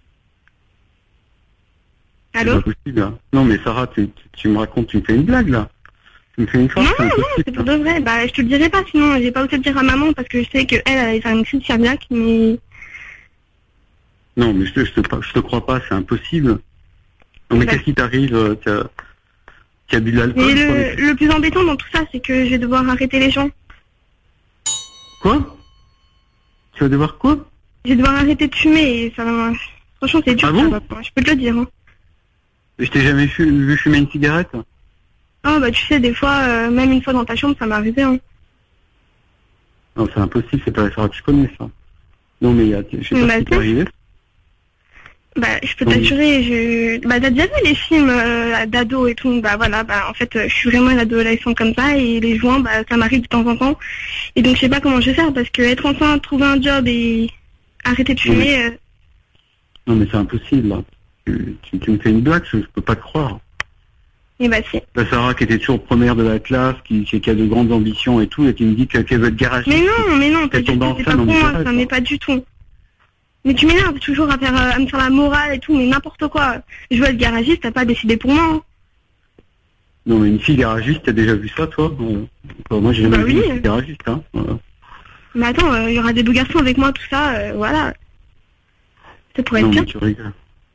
Allô? C'est pas possible, là. Non, mais Sarah, tu me racontes, tu me fais une blague, là. Tu me fais une farce, Non, c'est pour de vrai. Bah, je te le dirai pas, sinon, j'ai pas osé le dire à maman, parce que je sais qu'elle allait faire une crise cardiaque, mais... Non, mais je te crois pas, c'est impossible. Non, mais qu'est-ce qui t'arrive? Tu as bu de l'alcool? Mais le plus embêtant dans tout ça, c'est que je vais devoir arrêter les gens. Quoi? Tu vas devoir quoi? Je vais devoir arrêter de fumer, et ça va... Franchement, c'est dur, Ah bon? ça va, je peux te le dire. Hein. Je t'ai jamais vu fumer une cigarette? Oh, bah, tu sais, des fois, même une fois dans ta chambre, ça m'est arrivé, hein. Non, c'est impossible, c'est pas la Sarah que je connais, ça. Non, mais je sais pas ce qui t'est arrivé. Bah, je peux t'assurer, bah, t'as déjà vu les films d'ado et tout, bah voilà, bah, en fait, je suis vraiment une adolescente comme ça, et les joints, bah, ça m'arrive de temps en temps. Et donc, je sais pas comment je vais faire, parce que être enceinte, trouver un job et arrêter de fumer... Non, mais c'est impossible, là. Tu me fais une blague, je peux pas te croire. Et bah, si. La Sarah qui était toujours première de la classe, qui a de grandes ambitions et tout, et qui me dit qu'elle veut être garagiste. Mais non, pas du tout, c'est pas pour moi, ça, mais pas du tout. Mais tu m'énerves toujours à me faire la morale et tout, mais n'importe quoi. Je veux être garagiste, t'as pas décidé pour moi. Hein. Non, mais une fille garagiste, t'as déjà vu ça, toi? Moi, j'ai jamais vu une fille garagiste, hein. Mais attends, il y aura des beaux garçons avec moi, tout ça, voilà. Ça pourrait être bien. Non, mais tu rigoles.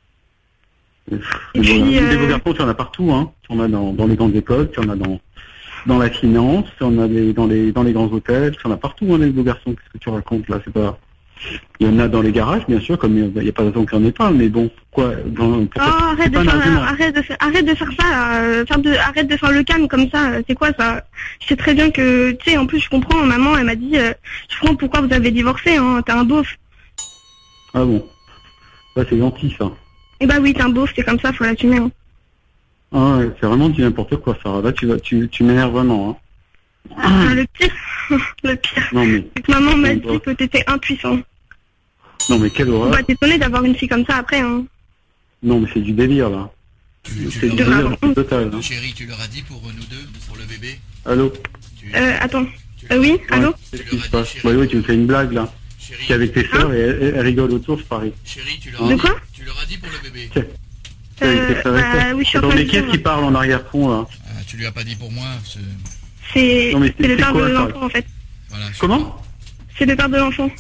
Des beaux garçons, tu en as partout, hein. Tu en as dans les grandes écoles, tu en as dans la finance, tu en as dans les grands hôtels, tu en as partout, hein, les beaux garçons. Qu'est-ce que tu racontes, là? C'est pas... Il y en a dans les garages, bien sûr, comme il n'y a pas de raison qu'il n'y en ait pas, mais bon, pourquoi arrête de faire ça, arrête de faire le calme comme ça, c'est quoi ça? Je sais très bien que, tu sais, en plus je comprends, maman, elle m'a dit, je comprends pourquoi vous avez divorcé, hein, t'es un beauf. Ah bon? Bah, c'est gentil, ça. Eh bah oui, t'es un beauf, c'est comme ça, faut l'assumer. Hein. Ah ouais, c'est vraiment du n'importe quoi, Sarah. Là, tu m'énerves vraiment, hein. Le pire, non, mais... c'est que maman m'a dit que t'étais impuissant. Non, mais quelle horreur. On va t'étonner d'avoir une fille comme ça après, hein. Non, mais c'est du délire, là. C'est du délire total, hein. Chérie, tu leur as dit pour nous deux, pour le bébé? Allô? Attends. Oui, allô? Qu'est-ce qui se passe? Oui, tu me fais une blague, là. Je suis avec tes sœurs et elles rigolent autour, je parie. Chérie, tu leur as dit pour le bébé? Oui, je suis en train de mais qu'est-ce qui parle en arrière-fond, là? Tu lui as pas dit pour moi? C'est le père de l'enfant, en fait. Voilà, comment? C'est le père de l'enfant.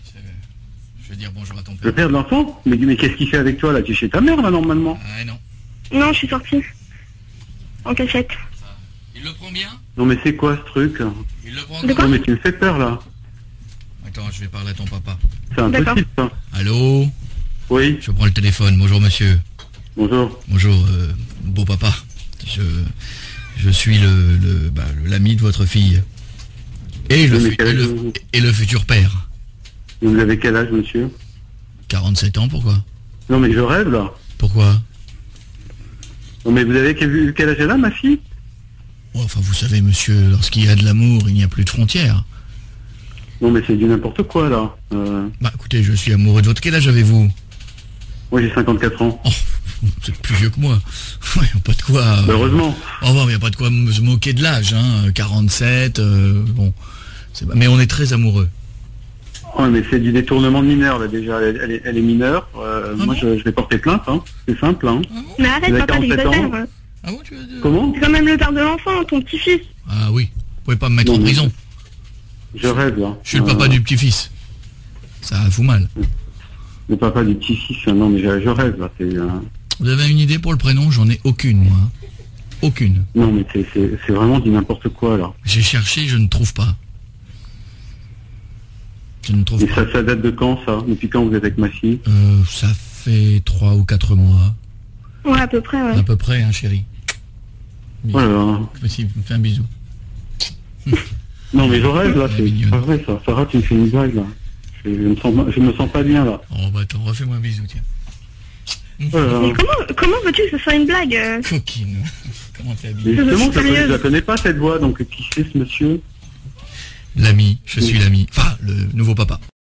Je vais dire bonjour à ton père. Le père de l'enfant? Mais qu'est-ce qu'il fait avec toi, là? Tu es chez ta mère, là, normalement? Ah, non. Non, je suis sortie. En cachette. Il le prend bien? Non, mais c'est quoi, ce truc? Il le prend Non, mais tu me fais peur, là. Attends, je vais parler à ton papa. C'est impossible, ça. Allô? Oui. Je prends le téléphone. Bonjour, monsieur. Bonjour. Bonjour, beau papa. Je suis l'ami de votre fille. Et le futur père. Et vous avez quel âge, monsieur? 47 ans, pourquoi? Non, mais je rêve, là. Pourquoi? Non, mais vous avez quel âge elle a, ma fille? Oh, enfin, vous savez, monsieur, lorsqu'il y a de l'amour, il n'y a plus de frontières. Non, mais c'est du n'importe quoi, là. Bah, écoutez, je suis amoureux de votre... Quel âge avez-vous? Moi, j'ai 54 ans. Oh, vous êtes plus vieux que moi. Ouais, pas de quoi... Heureusement. Oh, il n'y a pas de quoi se moquer de l'âge, hein. 47, bon... Mais on est très amoureux. Ouais, mais c'est du détournement de mineur, là, déjà. Elle est mineure. Moi, je vais porter plainte, hein. C'est simple, hein. Mais arrête, papa, l'exagère. Ah bon, Comment? C'est quand même le père de l'enfant, ton petit-fils. Ah oui, vous pouvez pas me mettre en prison. Je rêve, là. Je suis le papa du petit-fils. Ça fout mal. Le papa du petit-fils, non, mais je rêve, là. Vous avez une idée pour le prénom? J'en ai aucune, moi. Aucune. Non, mais c'est vraiment du n'importe quoi, là. J'ai cherché, je ne trouve pas. Je ne trouve pas. Et ça date de quand, ça? Depuis quand vous êtes avec ma fille? Ça fait 3 ou 4 mois. Ouais, à peu près, ouais. À peu près, hein, chérie. Voilà. Si, me fais un bisou. Non, mais je rêve, là, c'est pas vrai, ça. Sarah, tu me fais une blague, là. Je me sens pas bien, là. Oh, bah attends, refais-moi un bisou, tiens. Mais comment veux-tu que ce soit une blague Coquine. Comment t'es Mais habillé? justement, je sérieuse. la connais pas cette voix, donc qui c'est ce monsieur? L'ami, je suis l'ami. Enfin, le nouveau papa.